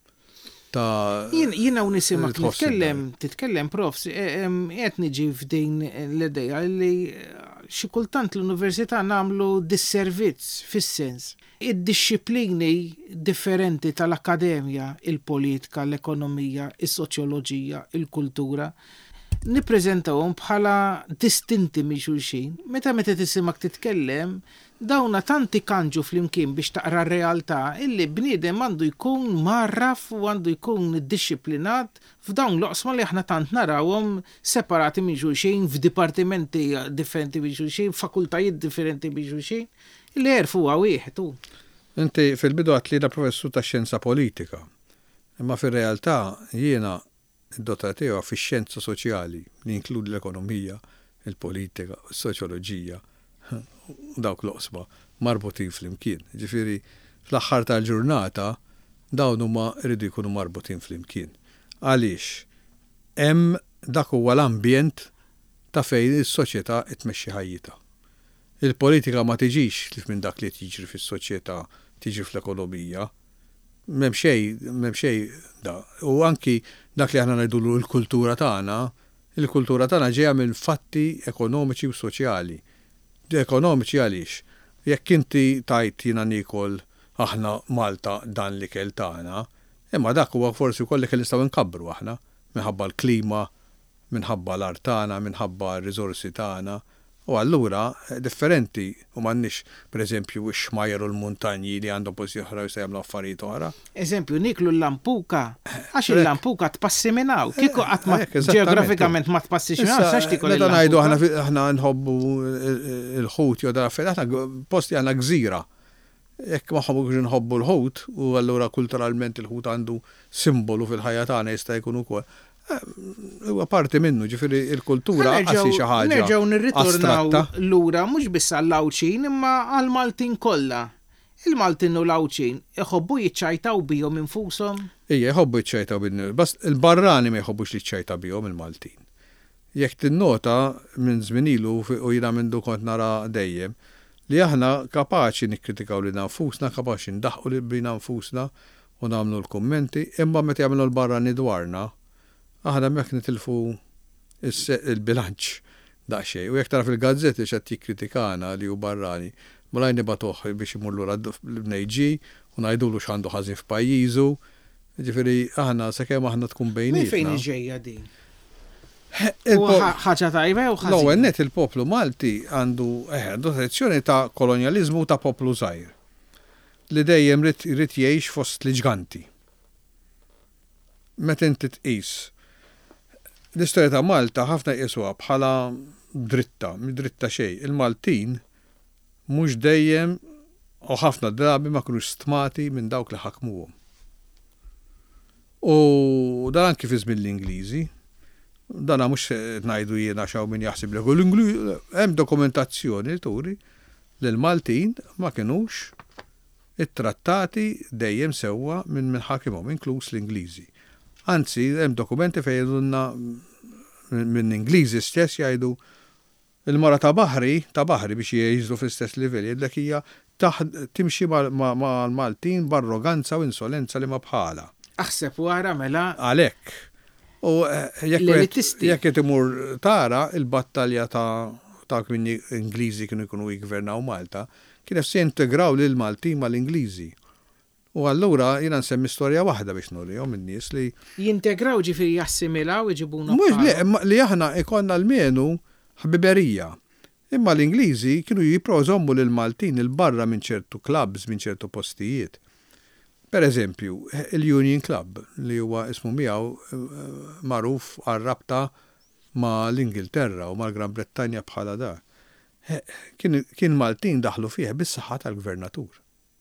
S4: ta'
S2: Jiena u nisimak titkellem, titkellem prof, qed niġi f'din l-idea li xi kultant l-università nagħmlu disservizz fis-sens. Id-disciplini differenti tal-akkademja, il-politika, l-ekonomija, is-soċjoloġija, il-kultura, nippreżentawhom bħala distinti minn xulxin. Meta meta tisimak titkellem, dawna tanti kanġu flimkien biex taqra r-realtà illi bniedem għandu jkun marraf u għandu jkun disciplinat f'dawn l-oqsma li aħna tant narawhom separati minn xulxin, f'dipartimenti differenti minn xulxin, fakultajiet differenti minn xulxin, illi jerfu wieħed hu.
S4: Inti fil-bidu għatlina professur ta' xjenza politika, imma fir-realtà jiena id-dottorat tiegħu fix-xjenza soċjali li inkludi l-ekonomija, il-politika, is-soċjoloġija, dawk l-oqsma marbutin fl-imkien. Ġifieri fl-aħħar tal-ġurnata dawn huma rridu jkunu marbutin fl-imkien. Għaliex hemm dak huwa l-ambjent ta' fejn is-soċjetà tmexxi ħajjitha. Il-politika ma tiġix minn dak li tiġri fis-soċjetà tiġi fl-ekonomija. M'hemm xejn, m'hemm xejn da. U anki dak li aħna ngħidulu l-kultura tagħna, il-kultura tagħna ġejja minn fatti ekonomiċi u soċjali. Ekonomiċi għaliex. Jekk inti tajt jiena nikol aħna Malta dan li kell tagħna, imma dak huwa forsi wkoll li kell nistgħu nkabbru aħna minħabba l-klima, minħabba l-art tagħna, minħabba r-riżorsi tagħna. U allura differenti u m'għandniex pereżempju x-xmajjar u l-muntanji li għandhom posti oħra u se jagħmlu affarijiet oħra.
S2: Eżempju, niklu l-lampuka, għax il-lampuka tpassi minnaw. Kieku qatt ma ġeografikament ma tpassix minnaw, sax tikol
S4: il-lampuka. Meta ngħidu aħna nħobbu l-ħut jew dara fejn aħna posti għandna gżira. Jekk ma ħobbux nħobbu l-ħut u allura kulturalment il-ħut għandu simbolu fil-ħajja tagħna jista' jkun ukoll. Huwa parti minnu, ġifieri l-kultura għassi xi ħaġa.
S2: Nerġgħu nirritornaw lura mhux biss għall-Lawċin imma għall-Maltin kollha. Il-Maltin u l-Lawċin iħobbu jiċċajtaw bihom infushom?
S4: Ija, jħobbu jiċċajtaw bihom, bas il-barrani ma jħobbux jiċċajtaw bihom il-Maltin. Jekk tinnota minn żmien ilu u jiena mindu kont nara dejjem li aħna kapaċi nikkritikaw li nfusna, kapaċi ndaħqu li bina nfusna u nagħmlu l-kummenti, imma meta jagħmlu l-barrani dwarna aħna mek nitilfu il-bilanċ daqxej. U jek tara fil-gazzetti xat jikkritikana li u barrani, mulaj nibatuħ biex imur lura l-bnejġi u najdulu xandu ħazin f'pajjiżu. Ġifiri, aħna sakemm aħna tkun bejnietna.
S2: Fejn iġejja din? U ħaġa tajba u ħażin.
S4: L-ewwel net il-poplu Malti għandu għandu tradizzjoni ta' kolonjaliżmu ta' poplu żgħir li dejjem rid jgħix fost l-ġganti. Meta inti tqis l-istorja ta' Malta ħafna jqisuha bħala dritta, dritta xejn. Il-Maltin mhux dejjem u ħafna drabi ma kinux stmati minn dawk li ħakmuhom. U dan anke fi żmien l-Ingliżi, dan mhux ngħidu jiena xaw min jaħseb li l-Ingliżi hemm dokumentazzjoni turi li l-Maltin ma kinux it-trattati dejjem sewwa minn min ħakimhom inkluż l-Ingliżi. Anzi, hemm dokumenti fejn jgħidulna minn Ingliżi stess jgħidu il-mara ta' Baħri, ta' Baħri biex jgħiżlu fl-istess livell, jgħidlek hija timxi mal-Maltin b'arroganza u insolenza li ma bħala.
S2: Aħseb wara mela.
S4: Għalhekk. U jekk qed imur tara il-battalja ta' ta' minni Ingliżi kienu jkunu jgvernaw Malta, kien se jintegraw lil Maltin mal-Ingliżi. U allura jiena nsemmi storja waħda biex nurihom in-nies li
S2: jintegraw ġifieri jassimilaw iġibuna.
S4: Mhux li aħna ikonna l-menu ħbiberija. Imma l-Ingliżi kienu jipprożommu lil Maltin il-barra minn ċertu clubs, minn ċertu postijiet. Per eżempju, il-Union Club li huwa ismu miegħu magħruf għar-rabta ma' l-Ingilterra u mal-Gran Brittanja bħala da. Kien Maltin daħlu fih bis-saħħa tal-gvernatur.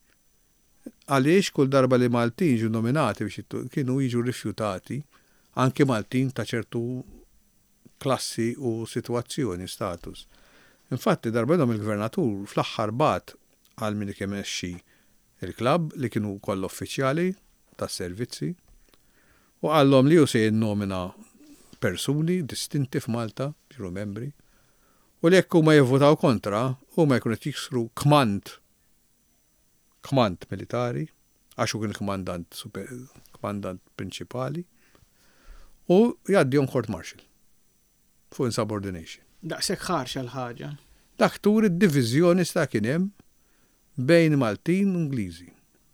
S4: Għaliex kull darba li Maltin ġu nominati biex kienu jiġu rifjutati, anke Maltin ta' ċertu klassi u situazzjoni, status. Infatti darbedhom il-gvernatur fl-aħħar bat għal min ikemexxi il-klabb li kienu koll uffiċjali tas servizzi u għallhom li hu se jinnomina persuni distinti f'Malta, ġiru membri, u li jekk huma jivvotaw kontra huma jkunu qed jiksru kmand kmand militari, għaxu kien kmandant super, kmandant prinċipali, u jgħaddihom court martial fuq insubordination.
S2: Daqshekk ħarxa l-ħaġa.
S4: Dak tur id-diviżjoni sta kien hemm bejn Maltin u Ingliżi.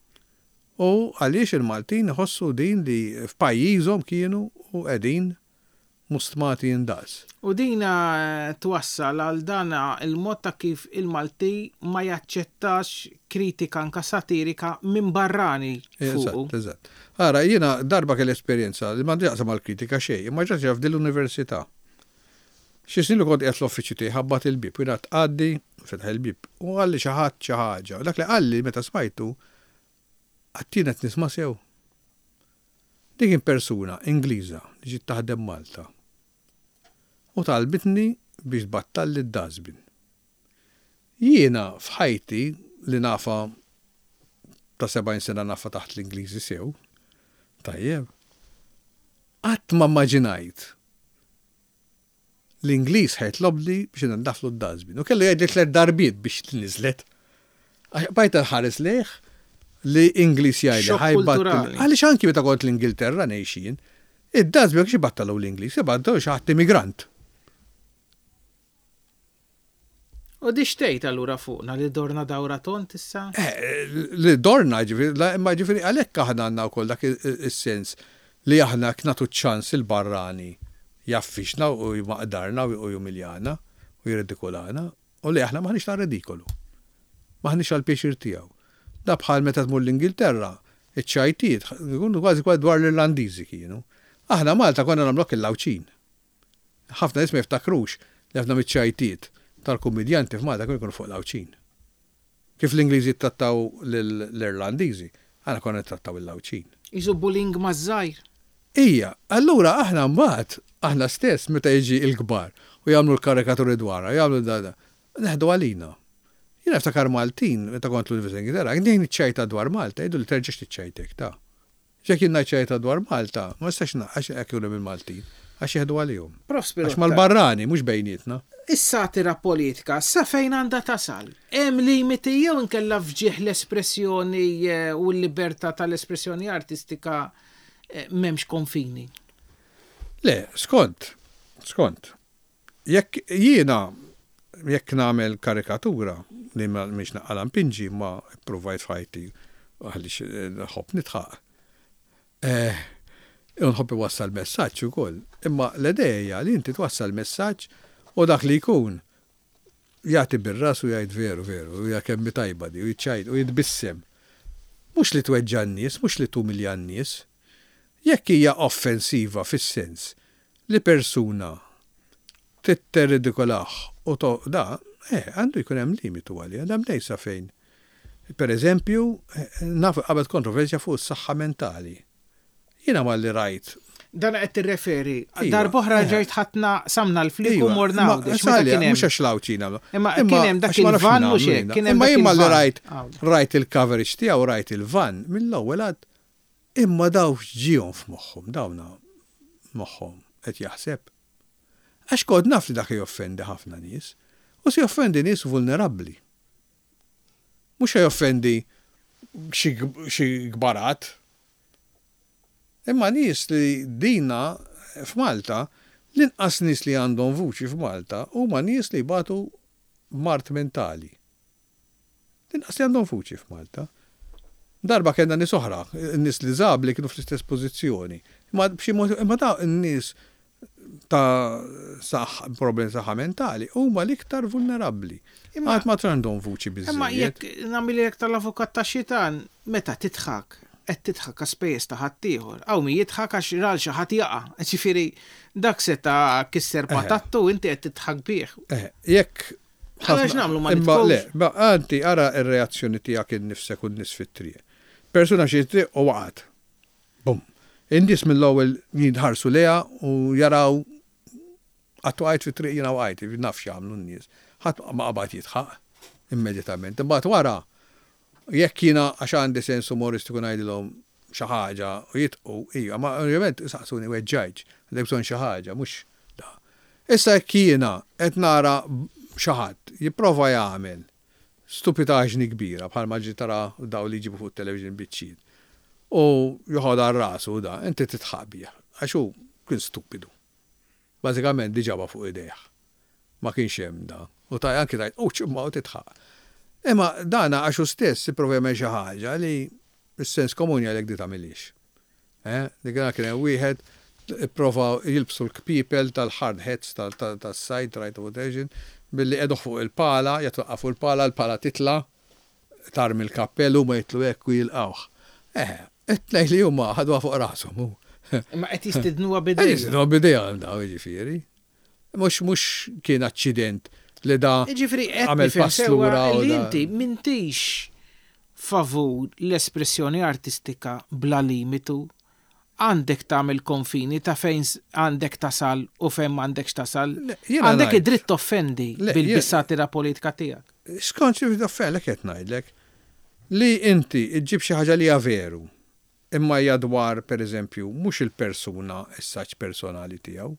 S4: U għaliex il-Maltin iħossu din li f'pajjiżhom kienu u qegħdin mustmati indaqs.
S2: U dina twassal għal dana il-mod ta' kif il-Malti ma jaċċettax kritika anka satirika minn barrani fuqu.
S4: Eżatt, eżatt. Ara, jiena darba kell esperjenza li m'għandi jaqsam mal-kritika xejn, imma ġaġa f'din l-università. Xi snin li kont qiegħed l-uffiċċju tiegħi ħabbat il-bib, u jiena tqaddi fetħ il-bib u għalli xi ħadd xi ħaġa. Dak li qalli meta smajtu għattina qed nisma' sew. Dik kien persuna Ingliża li ġiet taħdem Malta. U talbitni biex tbattalli d-dazbin. Jiena f'ħajti li nafa ta' sebgħin sena nafa taħt l-Ingliżi sew, tajjeb, qatt ma immaġinajt l-Ingliż ħajtlobli biex nindaflu d-dazbin. U kellu jgħidli tliet darbiet biex tinniżlet. Bajta ħares leħ li Ingliż jgħidli ħajbattal. Għaliex anki meta kont l-Ingilterra ngħixin, id-dazbin xi battalu l-Ingliż, ibattaw xi ħadd immigrant.
S2: U di xtejt allura fuqna li dorna dawra tont issa?
S4: Li dorna ġifiri, imma ġifiri għalhekk aħna għandna wkoll dak is-sens li aħna knatu ċans il-barrani jaffixna u jmaqdarna u jumiljana u jirridikolana, u li aħna maħniex ta' ridikolu. Maħniex għal pieċir tiegħu. Da bħal meta tmur l-Ingilterra, iċ-ċajtiet, kunu kważi kważi dwar l-Irlandiżi kienu. Aħna Malta konna nagħmlok il-lawċin. Ħafna nies ma jiftakrux li ħafna miċ-ċajtiet tal-kummedjanti f'Malta kienu jkunu fuq lawċin. Kif l-Ingliżi trattaw l-Irlandiżi, aħna konna trattaw il-lawċin.
S2: Iżu bullying maż-żgħir.
S4: Ija, allura aħna mbagħad aħna stess meta jiġi l-kbar u jagħmlu l-karikaturi dwarha, jagħmlu da neħdu għalina. Jiena ftakar Maltin, meta kont l-Ingilterra, għindejn iċ-ċajta dwar Malta, jgħidu li terġax tiċċajtek ta'. Ġek jien ċajta dwar Malta, ma nistax naqax hekk jkunu minn Maltin, għax jieħdu għalihom. Għax mal-barrani mhux bejnietna.
S2: Is-satira politika sa fejn għandha tasal? Hemm limiti jew inkella fġieħ l-espressjoni u l-libertà tal-espressjoni artistika m'hemmx konfini.
S4: Le, skont, skont. Jekk jiena jekk nagħmel karikatura li mhix naqalan pinġi ma provajt fajti għaliex ħobb nitħaq. Eh, nħobb iwassal messaġġ ukoll. Imma l-idea li inti twassal messaġġ u dak li jkun jagħti bir-ras u jgħid veru veru u jgħid kemm tajba di u jiċċajt u jitbissem. Mhux li tweġġa' n-nies, mhux li tumilja n-nies. Jekk hija offensiva fis-sens li persuna titteridikolah u to da, eh, għandu jkun hemm limitu għalija, da mnejsa fejn. Per eżempju, naf qabel kontroversja fuq is-saħħa mentali. Jiena malli rajt.
S2: Dan qed tirreferi. Dar boħra ġejt ħatna samna l-flik u morna għawdex.
S4: Mhux għax lawċina.
S2: Imma kien hemm dak il-van mhux hekk.
S4: Imma jien malli rajt rajt il-coverage tiegħu rajt il-van mill-ewwel għad imma daw ġihom f'moħħhom, dawna moħħhom qed jaħseb. Għax kod naf li dak joffendi ħafna nies, u si joffendi nies vulnerabbli. Mhux joffendi xi gbarat. Imma nies li dina f'Malta, l-inqas nies li għandhom vuċi f'Malta huma nies li jbatu mart mentali. L-inqas li għandhom vuċi f'Malta. Darba kellna nies oħra, nies li żabli kienu fl-istess pożizzjoni. Imma b'xi mod imma da n-nies ta' saħ problemi saħħa mentali huma l-iktar vulnerabbli. Imma ma għandhom vuċi biżżejjed.
S2: Imma jekk nagħmel jekk tal-avukat ta' xitan, meta titħak qed titħak għaspejjeż ta' ħaddieħor, hawn min jitħak għax ral xi ħadd jaqa'. Ġifieri dak se ta' kisser patattu inti qed titħak bih.
S4: Eh, jekk
S2: Għalax nagħmlu ma
S4: imma le, ma anti ara r-reazzjoni tiegħek innifsek u n-nies fit-triq. Persuna xi triq u waqgħet. Bum. Indis mill-ewwel jidħarsu leha u jaraw għattu għajt fit-triq jiena waqgħet, nafx jagħmlu n-nies. Ħadd ma qabad jitħaq immedjatament. Imbagħad wara jekk jiena għax għandi sens umoristiku ngħidilhom xi ħaġa u jitqu, ija, ma ovvjament saqsuni weġġajġ, għandek bżonn xi ħaġa, mhux da. Issa jekk jiena qed nara xi ħadd jipprova jagħmel stupitaġni kbira bħalma ġi tara daw li jġibu fuq television biċċiet. U joħod għal rasu da, inti titħabbija, għax hu kien stupidu. Bażikament diġaba fuq idejh. Ma kienx hemm da. U taj anki tajt, u ċimma u titħaq. Imma dana għaxu stess jipprova jagħmel xi ħaġa li s-sens komuni għalhekk di tagħmilix. Eh, dik kien hemm wieħed ipprova jilbsu l-kpipel tal-hard hats tas-side right of attention billi qeduh fuq il-pala, jatwaqqa fuq il-pala, l-pala titla, tarmi l-kappell u ma jitlu hekk u jilqawh. Eh, qed ngħid li huma ħadwa fuq rashom hu.
S2: Imma qed jistidnuha bidejja.
S4: Jistidnuha bidejja daw jiġifieri. Mhux mhux kien aċċident li da għamel passlura u
S2: li inti m'intix favur l-espressjoni artistika bla limitu. Għandek tagħmel konfini ta' fejn għandek tasal u fejn m'għandekx tasal. Għandek id-dritt toffendi bil-bissatira politika tiegħek.
S4: Skont xi offellek qed ngħidlek li inti iġġib xi ħaġa li hija veru imma hija dwar pereżempju mhux il-persuna is-saġġ personali tiegħu.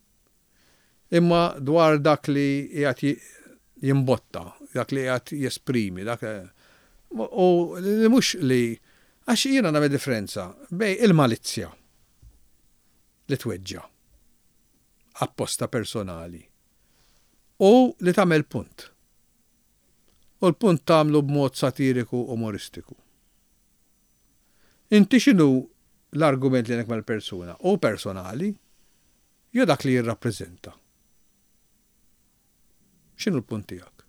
S4: Imma dwar dak li jgħat jimbotta, dak li jgħat jesprimi, dak u li mux li, għax jiena nagħmel differenza bej il-malizzja li tweġġa apposta personali u li tagħmel punt. U l-punt tagħmlu b'mod satiriku umoristiku. Inti x'inhu l-argument li nek mal-persuna u personali jew dak li jirrappreżenta. X'inhu l-punt tiegħek?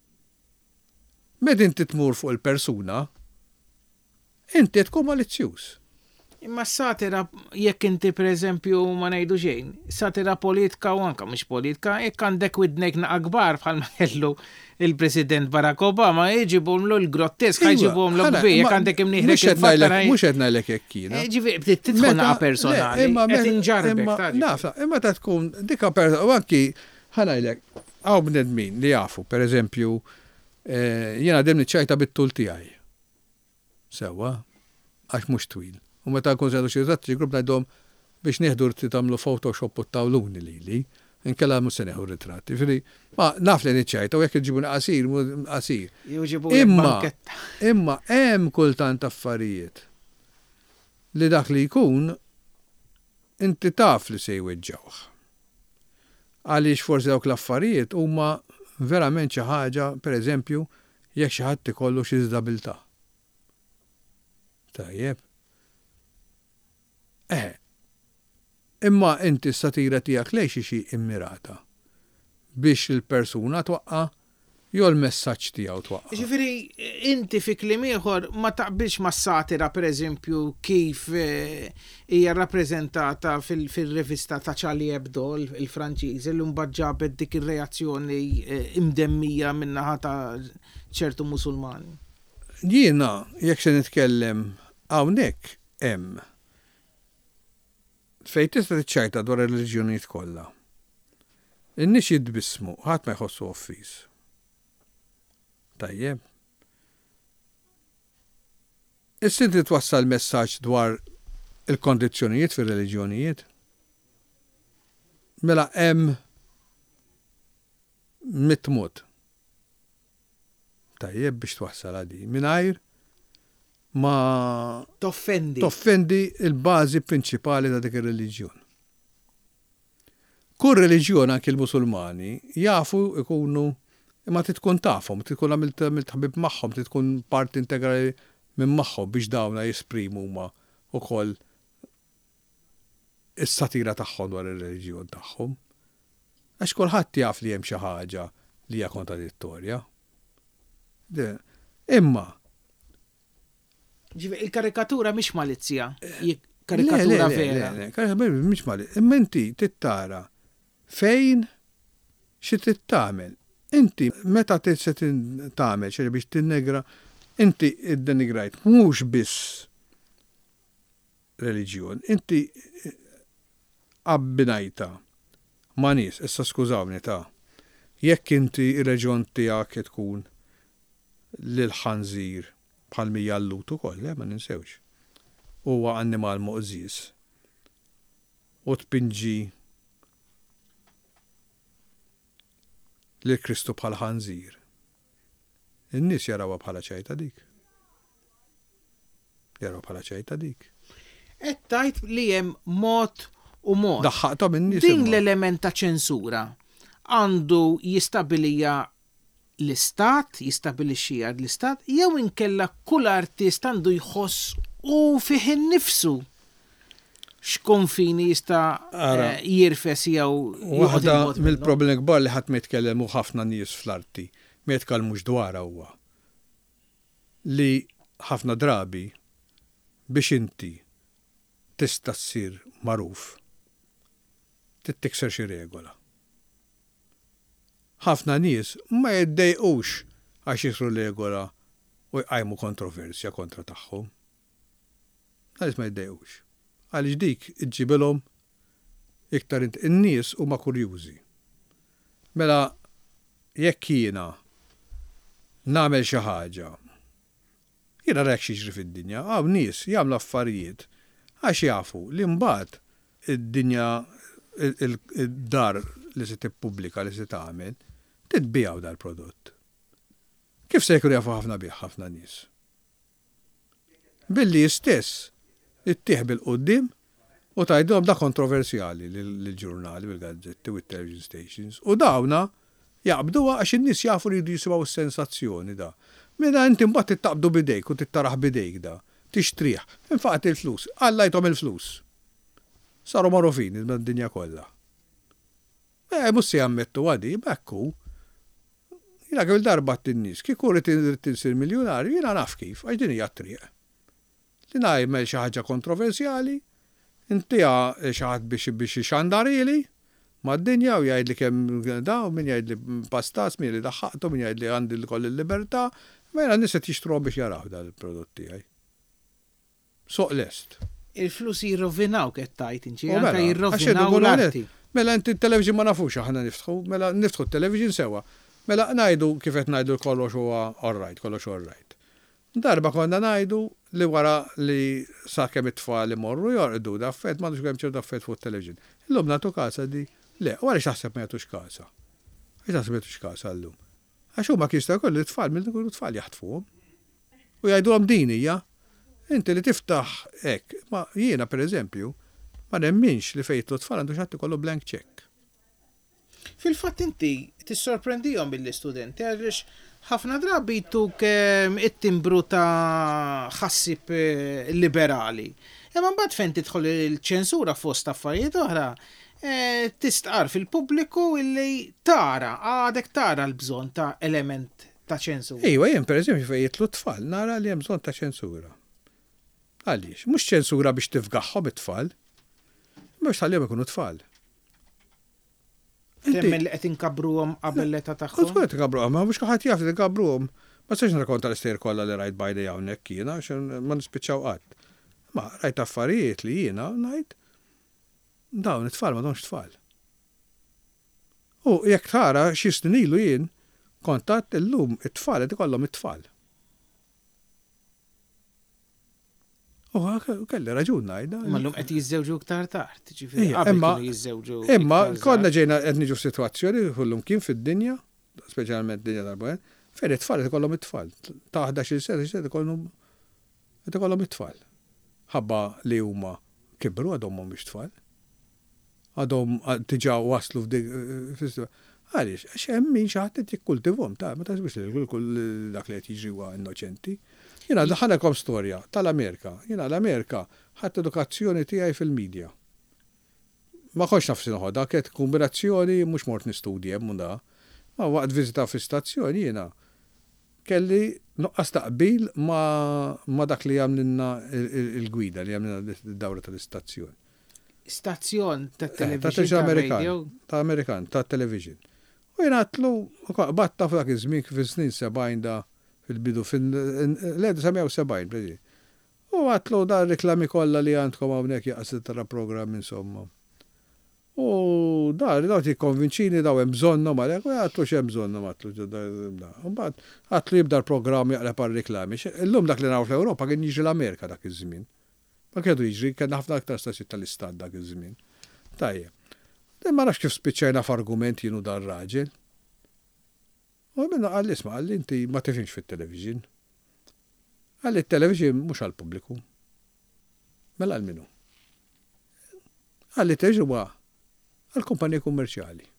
S4: Med inti tmur fuq il-persuna, inti tkun malizzjuż.
S2: Imma satira, jekk inti per eżempju ma ngħidu xejn, satira politika u anka mhux politika, jekk għandek widnek akbar bħalma kellu il-President Barack Obama, jġibhomlu l-grottesk, jġibhomlu l-kbir, jekk għandek imnieħrek il-fattara.
S4: Mhux qed ngħidlek hekk kiena.
S2: Ġifieri bdiet tidħol naqa' personali, qed inġarbek.
S4: Nafla, imma ta' tkun dika persuna, u anki ħanajlek, hawn bnedmin li jafu, pereżempju, jiena dem niċċajta bit-tul tiegħi. Sewwa, għax mhux twil. U meta nkun żedu xi rizatti grupp ngħidhom biex nieħdu tagħmlu Photoshop u tawluni lili, inkella mhux se neħu ritratti. Ġifieri, ma naf li niċċajta u jekk iġibuni qasir, qasir. Imma imma hemm kultant affarijiet li dak li jkun inti taf li se jweġġawh. Għaliex forsi dawk l-affarijiet huma verament xi ħaġa, pereżempju, jekk xi ħadd ikollu xi żdabilità. Tajjeb. Eh, imma inti s-satira tiegħek lejn xi immirata biex il-persuna twaqqa jew l-messaġġ tiegħu twaqqa.
S2: Ġifieri inti fi kliem ieħor ma taqbilx mas-satira pereżempju kif hija rappreżentata fil-rivista ta' Charlie Hebdo il-Franċiż li mbagħad ġabet dik ir-reazzjoni imdemmija min-naħa ta' ċertu Musulmani.
S4: Jiena jekk se nitkellem hawnhekk hemm fejn tista' tiċċajta dwar ir-reliġjonijiet kollha. In-nies jitbissmu, ħadd ma jħossu offiż. Tajjeb. Issa inti twassal messaġġ dwar il-kondizzjonijiet fir-reliġjonijiet. Mela hemm mitmut. Tajjeb biex twassal għadi. Mingħajr ma
S2: toffendi
S4: toffendi il-bażi prinċipali ta' dik ir-reliġjon. Kull reliġjon anke l-Musulmani jafu ikunu imma titkun tafhom, titkun għamilt ħabib magħhom, titkun parti integrali minn magħhom biex dawna jesprimu huma wkoll is-satira tagħhom dwar ir-reliġjon tagħhom. Għax kulħadd jaf li hemm xi ħaġa li hija kontradittorja. Imma
S2: il-karikatura mhix malizzja, karikatura vera.
S4: Mhix malizzja. Imma inti tittara fejn xi trid tagħmel. Inti meta se tagħmel xi biex tinnegra, inti iddenigrajt mhux biss reliġjon, inti abbinajta ma' nies, issa skużawni ta' jekk inti ir-reġjon tiegħek tkun lil ħanżir bħal mija l-lut ukoll, ma ninsewx. Huwa annimal muqżiż. U tpinġi lil Kristu bħal ħanżir. In-nies jarawha bħala ċajta dik. Jarawha bħala ċajta dik.
S2: Qed tajt li hemm mod u mod.
S4: Daħħaqthom in-nies.
S2: Din l-element ta' ċensura għandu jistabilija l-istat, jistabilixxija l-istat, jew inkella kull artist għandu jħoss u fih innifsu x'konfini jista' jirfes jew
S4: waħda mill-problemi kbar li ħadd ma jitkellmu ħafna nies fl-arti, ma jitkellmux dwarha huwa li ħafna drabi biex inti tista' ssir magħruf tittikser xi regola. Ħafna nies ma jiddejqux għax jisru regola u jqajmu kontroversja kontra tagħhom. Għaliex ma jiddejqux. Għaliex dik iġġibilhom iktar in-nies huma kurjużi. Mela jekk jiena nagħmel xi ħaġa, jiena rek xi jiġri fid-dinja, hawn nies jagħmlu affarijiet għax jafu li mbagħad id-dinja id-dar li se tippubblika li se tagħmel titbijaw dal-prodott. Kif se jkun jafu ħafna bih ħafna nies? Billi stess ittieħ bil-qudiem u tgħidhom da kontroversjali lill-ġurnali, bil-gazzetti u t-television stations. U dawna jaqbduha għax in-nies jafu li jridu jisimgħu s-sensazzjoni da. Mela inti mbagħad tittaqbdu bidejk u tittaraħ bidejk da, tixtrih, infaqat il-flus, għallajthom il-flus. Saru magħrufin mad-dinja kollha. Eh, mhux se jammettu għadi, bekku. Jina għil darba t-nis, kiku rrit tinsir miljonarju, jina naf kif, għax din hija triq. Li ngħid xi ħaġa kontroversjali, intija xi ħadd biex biex xandarili, mad-dinja u jgħidli kemm da, u min jgħidli pastas, min li daħħaqtu, min jgħidli għandi l-koll il-libertà, ma jena niset jixtruhom biex jaraw dal-prodotti għaj. Soq lest.
S2: Il-flus jirrovinaw kettajt, inċi,
S4: U
S2: anka
S4: mela,
S2: jirrovinaw
S4: għax
S2: l-arti.
S4: Mela inti t-television ma nafux aħna niftħu, mela niftħu t-television sewa. Mela ngħidu kif qed ngħidu kollox huwa all right, kollox all right. Darba konna ngħidu li wara li sakemm it-tfal imorru jorqdu daffett m'għandux kemm ċertu daffett fuq it-television. Illum nagħtu kasa di, le, u għaliex taħseb ma jagħtux kasa. Għaliex taħseb ma jagħtux kasa llum. Għax huma kien jistgħu jkollu t-tfal mill kullu tfal jaħtfuhom. U jgħidulhom din hija. Inti li tiftaħ hekk, ma jiena pereżempju ma nemminx li fejtlu tfal għandu xatt ikollu blank check.
S2: Fil-fatt inti tissorprendihom bil-istudenti għaliex ħafna drabi tuk it-timbru ta' ħassib liberali. Imma mbagħad fejn tidħol il-ċensura fost affarijiet oħra, tistqar fil-pubbliku illi tara, għadek tara l-bżonn ta' element ta' ċensura.
S4: Ejwa, jien pereżempju fejn jitlu tfal nara li hemm bżonn ta' ċensura. Għaliex, mhux ċensura biex tifgaħħom it-tfal, imma biex tħallihom ikunu tfal.
S2: Temmen li qed inkabruhom qabel l-età tagħhom.
S4: Qed inkabruhom, ma mhux kulħadd jaf li inkabruhom. Ma sax nirrakkonta l-istejjer kollha li rajt bajda hawnhekk jiena għax ma nispiċċaw qatt. Ma rajt affarijiet li jiena ngħid dawn it-tfal m'għadhomx tfal. U jekk tara xi snin ilu jien kontatt illum it-tfal qed ikollhom it-tfal. U kelli raġun ngħidha.
S2: Ma llum qed jiżżewġu iktar tard, ġifieri
S4: Ija,
S2: qabel
S4: imma-
S2: kienu jiżżewġu.
S4: Imma
S2: iktar
S4: konna
S2: żgħar.
S4: ġejna qed niġu f'sitwazzjoni kullum kien fid-dinja, speċjalment dinja tal-bwen, fejn it-tfal qed ikollhom it-tfal. Ta' ħdax-il sena qed ikollhom qed ikollhom it-tfal. Ħabba li huma kibru għadhom mhumiex tfal. Għadhom diġà waslu f'dik fis- Għaliex, għax hemm min xi ħadd qed jikkultivhom ta' ma tasbix li kull dak li qed jiġri huwa innoċenti. Jiena daħħalkom storja tal-Amerika. Jiena l-Amerika ħadd edukazzjoni tiegħi fil-medja. Ma konx nafsi noħodha, kienet kombinazzjoni mhux mort nistudja hemm da. Ma waqt viżita fl-istazzjoni jiena kelli noqqas taqbil ma, ma dak li jagħmlilna il-gwida li jagħmlilna d-dawra tal-istazzjoni.
S2: Stazzjon ta'
S4: Ta'
S2: television
S4: television
S2: ta'
S4: Amerikan,
S2: radio.
S4: ta' Amerikan, ta' television. U jena għatlu, batta f'dak iż-żmien kif snin sebgħin da fil-bidu, fil-led semaw sebgħin, prezi. U għatlu da reklami kollha li għandkom hawnhekk jaqsid tara programm insomma. U da, daw ti konvinċini daw hemm bżonnhom għalhekk, u għatlu x'hemm bżonnhom għatlu da. Mbagħad għatlu jibda l-programm jaqra par reklami. Illum dak li naraw fl-Ewropa kien jiġri l-Amerika dak iż-żmien. Ma kedu jiġri, kien ħafna aktar stazzjoni tal-istat dak iż-żmien. Tajjeb. Ma nafx kif spiċċajna f'argument jienu dar raġel. U minna għalli isma' għalli inti ma tifhimx fit-television. Għalli t-television mhux għall-pubbliku. Mela għal minu. Għalli teġruba għall-kumpaniji kummerċjali.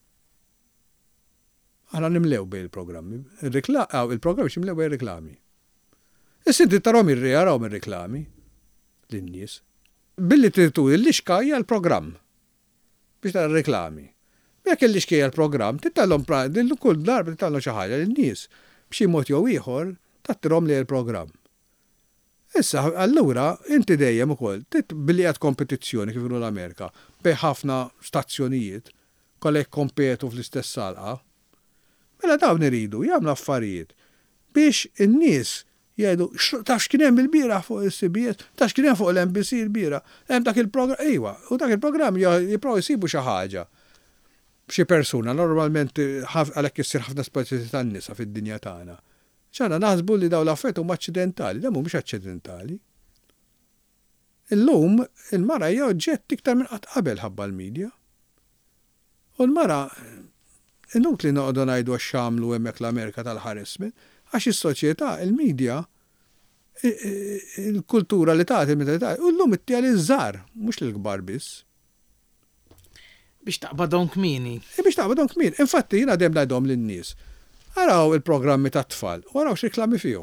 S4: Aħna nimlew bej il-programmi. Il-programmi ximlew bej il-reklami. Is-sinti tarom ir-rejarawhom ir-reklami lin-nies. Billi tritu l-lixka hija l-programm biex tara reklami. Jekk il-lixka hija l-programm, titallhom kull darba titallhom xi ħaġa lin-nies b'xi mod jew ieħor tattirhom li l-programm. Issa allura inti dejjem ukoll billi qed kompetizzjoni kif ilu l-Amerika bej ħafna stazzjonijiet kollek kompetu fl-istess salqa. Mela dawn iridu jagħmlu affarijiet biex in-nies jgħidu, taf x'kien hemm il-bira fuq is-C B S, taf x'kien hemm fuq l-M B C il-bira, hemm dak il-programm, ejwa, u dak il-programm jipprovu jsibu xi ħaġa. Xi persuna normalment għalhekk issir ħafna speċi tan-nisa fid-dinja tagħna. ċana naħsbu li daw l-affett huma aċċidentali, da mhumiex aċċidentali. Illum il-mara hija oġġett iktar minn qatt qabel ħabba l-medja. U l-mara inutli noqogħdu ngħidu għax xamlu hemmhekk l-Amerika tal-ħaresmen, għax is-soċjetà, il-medja, il-kultura li tagħti il-mentalità, u llum ittija li żgħar, mhux lil kbar biss.
S2: Biex taqbadhom kmieni.
S4: Biex taqbadhom kmieni. Infatti jiena dejjem ngħidhom lin-nies. Araw il-programmi tat-tfal, u araw x'reklami fihom.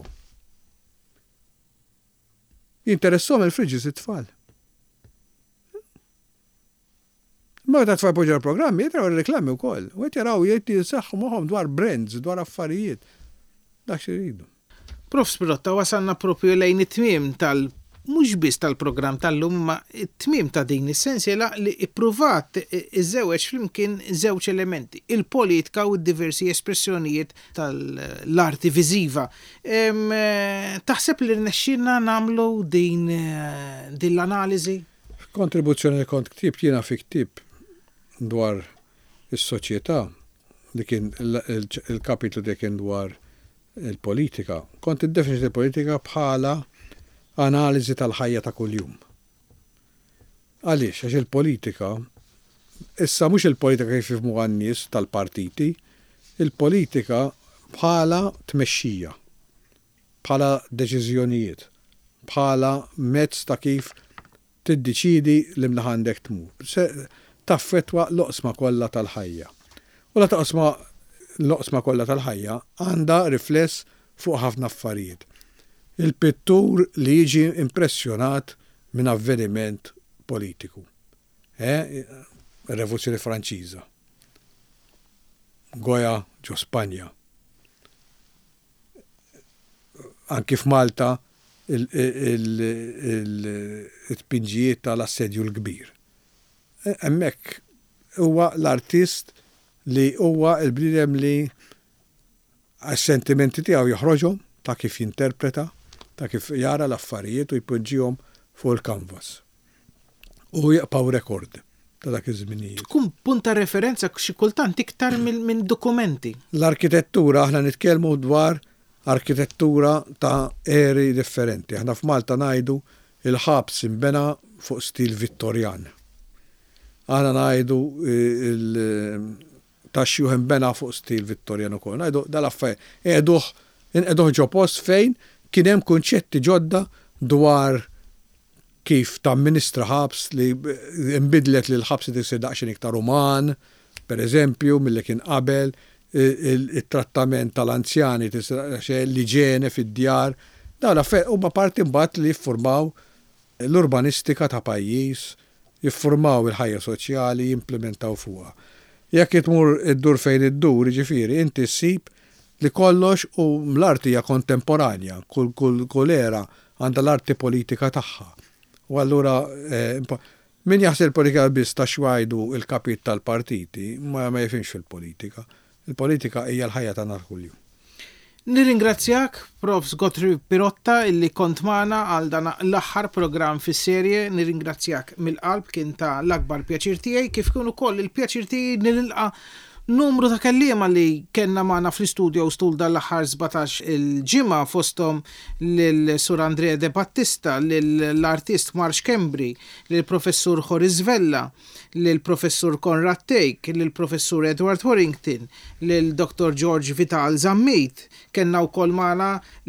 S4: Jinteressom il-friġis it-tfal. Ma ta' tfaj poġġa programmi, jitraw il-reklami u koll. U għet jaraw jieti saħħu moħom dwar brands, dwar affarijiet. Dak xiridu.
S2: Prof Spirotta, wasanna propju lejn it-tmiem tal- mhux biss tal-programm tal-lum, ma it-tmiem ta' din is-sensiela li ippruvat iżewweġ flimkien żewġ elementi, il-politika u d-diversi espressjonijiet tal-arti viżiva. Taħseb li rnexxinna nagħmlu din din l-analiżi?
S4: Kontribuzzjoni li kont ktib jiena fi ktib dwar is-soċjetà li kien il-kapitlu li kien dwar il-politika. Kont iddefinit il-politika bħala analiżi tal-ħajja ta' kuljum. Għaliex, għax il-politika, issa mhux il-politika kif jifhmu għan-nies tal-partiti, il-politika bħala tmexxija, bħala deċiżjonijiet, bħala mezz ta' kif tiddeċidi li mnaħandek tmur. Taffetwa l-oqsma kollha tal-ħajja. U la taqsma l-oqsma kollha tal-ħajja għandha rifless fuq ħafna affarijiet. Il-pittur li jiġi impressjonat minn avveniment politiku. Eh? Revoluzzjoni Franċiża. Goya ġo Spanja. Anki f'Malta il-tpinġijiet tal-assedju l-kbir. Hemmhekk huwa l-artist li huwa l-bniedem li għas-sentimenti tiegħu joħroġhom ta' kif jinterpreta, ta' kif jara l-affarijiet u jpoġġihom fuq il-kanvas. U jaqpaw rekord ta' dak iż-żminijiet.
S2: Tkun punta referenza xi kultant iktar minn dokumenti.
S4: L-arkitettura aħna nitkellmu dwar arkitettura ta' eri differenti. Aħna f'Malta ngħidu il-ħabs imbena fuq stil Vittorjan. Aħna ngħidu il-taxxju imbena fuq stil Vittorjan ukoll. Ngħidu dal-affarijiet qiegħduh inqeduh ġo post fejn kien hemm kunċetti ġodda dwar kif tamministra ħabs li imbidlet li l-ħabs tisir daqsxejn iktar uman, pereżempju milli kien qabel, il-trattament tal-anzjani, l-iġene fid-djar, dawn affarijiet huma parti mbagħad li jiffurmaw l-urbanistika ta' pajjiż, jiffurmaw il-ħajja soċjali, jimplementaw fuqha. Jekk itmur id-dur fejn id-dur, jiġifieri inti ssib li kollox u l-arti hija kontemporanja, kull kull era għandha l-arti politika tagħha. U allura min jaħseb il-politika biss ta' xwajdu il-kapit tal-partiti ma ma jifhimx fil-politika. Il-politika hija l-ħajja tagħna kuljum.
S2: Nirringrazzjak, Prof Gottfried Pirotta, illi kont magħna għal dan l-aħħar programm fis-serje. Nirringrazzjak mill-qalb, kien ta' l-akbar pjaċir tiegħi, kif kien ukoll il-pjaċir tiegħi nilqa' numru ta' kelliema li kenna magħna fl-istudio stul dal-aħħar sebgħatax il-ġimgħa fosthom lil Sur Andrea De Battista, lill-artist Marx Kembri, lill-professur Horace Vella, lill-professur Konrad Tejk, lill-professur Edward Warrington, lill-doktor George Vital Zammit, kenna wkoll magħna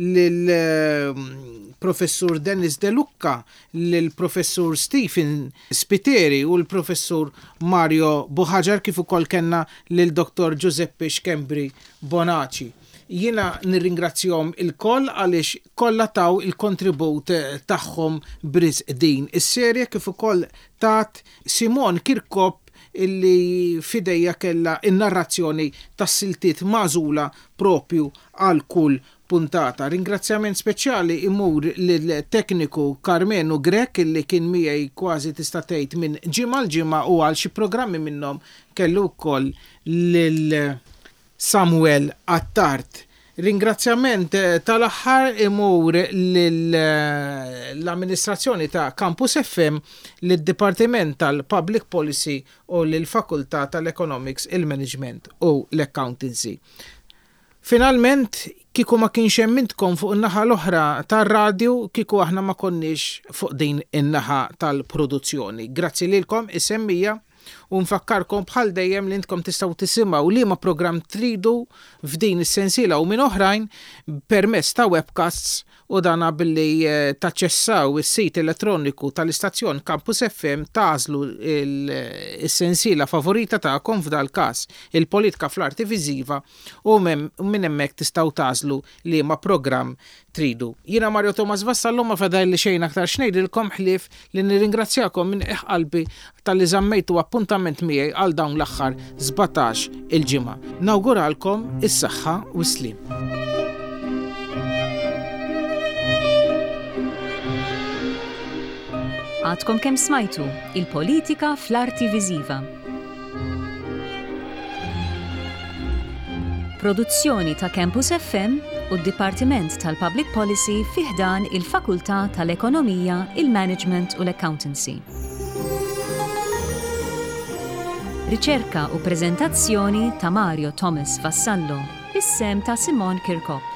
S2: lill-professur Dennis De Lucca, lill-professur Stephen Spiteri u l-professur Mario Buħaġar, kif ukoll kenna lill-doktor Giuseppe Xkembri Bonaci. Jiena nirringrazzjahom il-koll għaliex kollha taw il-kontribut tagħhom b'rizq din is-serje, kif ukoll tat Simon Kirkop illi fidejja kella in-narrazzjoni tas-siltiet magħżula propju għal kull puntata. Ringrazzjament speċjali imur lill-tekniku Carmenu Grek illi kien miegħi kważi tista' tgħid minn ġimgħa l ġimgħa u għal xi programmi minnhom kellu wkoll lil Samuel Attart. Ringrazzjament tal-aħħar imur l-amministrazzjoni ta' Campus F M, lid-Dipartiment tal-Public Policy u lill-Fakultà tal-Economics, il-Management u l-Accountancy. Finalment, kiku ma kienx hemm intkom fuq in-naħa l-oħra tar-radju, kiku aħna ma konniex fuq din in-naħa tal-produzzjoni. Grazzi lilkom isemmija u nfakkarkom bħal dejjem li intkom tistgħu tisimgħu liema programm tridu f'din is-sensiela u minn oħrajn permezz ta' webcasts u dana billi taċċessaw is-sit elettroniku tal-istazzjon Campus F M tażlu is-sensiela favorita tagħkom f'dal każ il-politika fl-arti viżiva u minn hemmhekk tistgħu tażlu liema programm tridu. Jiena Mario Thomas Vassallo ma fadal li xejn aktar xnejdilkom ħlief li nirringrazzjakom minn qalbi tal-li żammejtu appunta fil-trattament miegħi għal dawn l-aħħar żbatax il-ġimgħa. Nawguralkom is-saħħa u s-slim.
S1: Għadkom kemm smajtu il-politika fl-arti viżiva. Produzzjoni ta' Campus F M u d-Dipartiment tal-Public Policy fi ħdan il-Fakultà tal-Ekonomija, il-Management u l-Accountancy. Riċerka u preżentazzjoni ta' Mario Thomas Vassallo, is-sem ta' Simon Kirkop.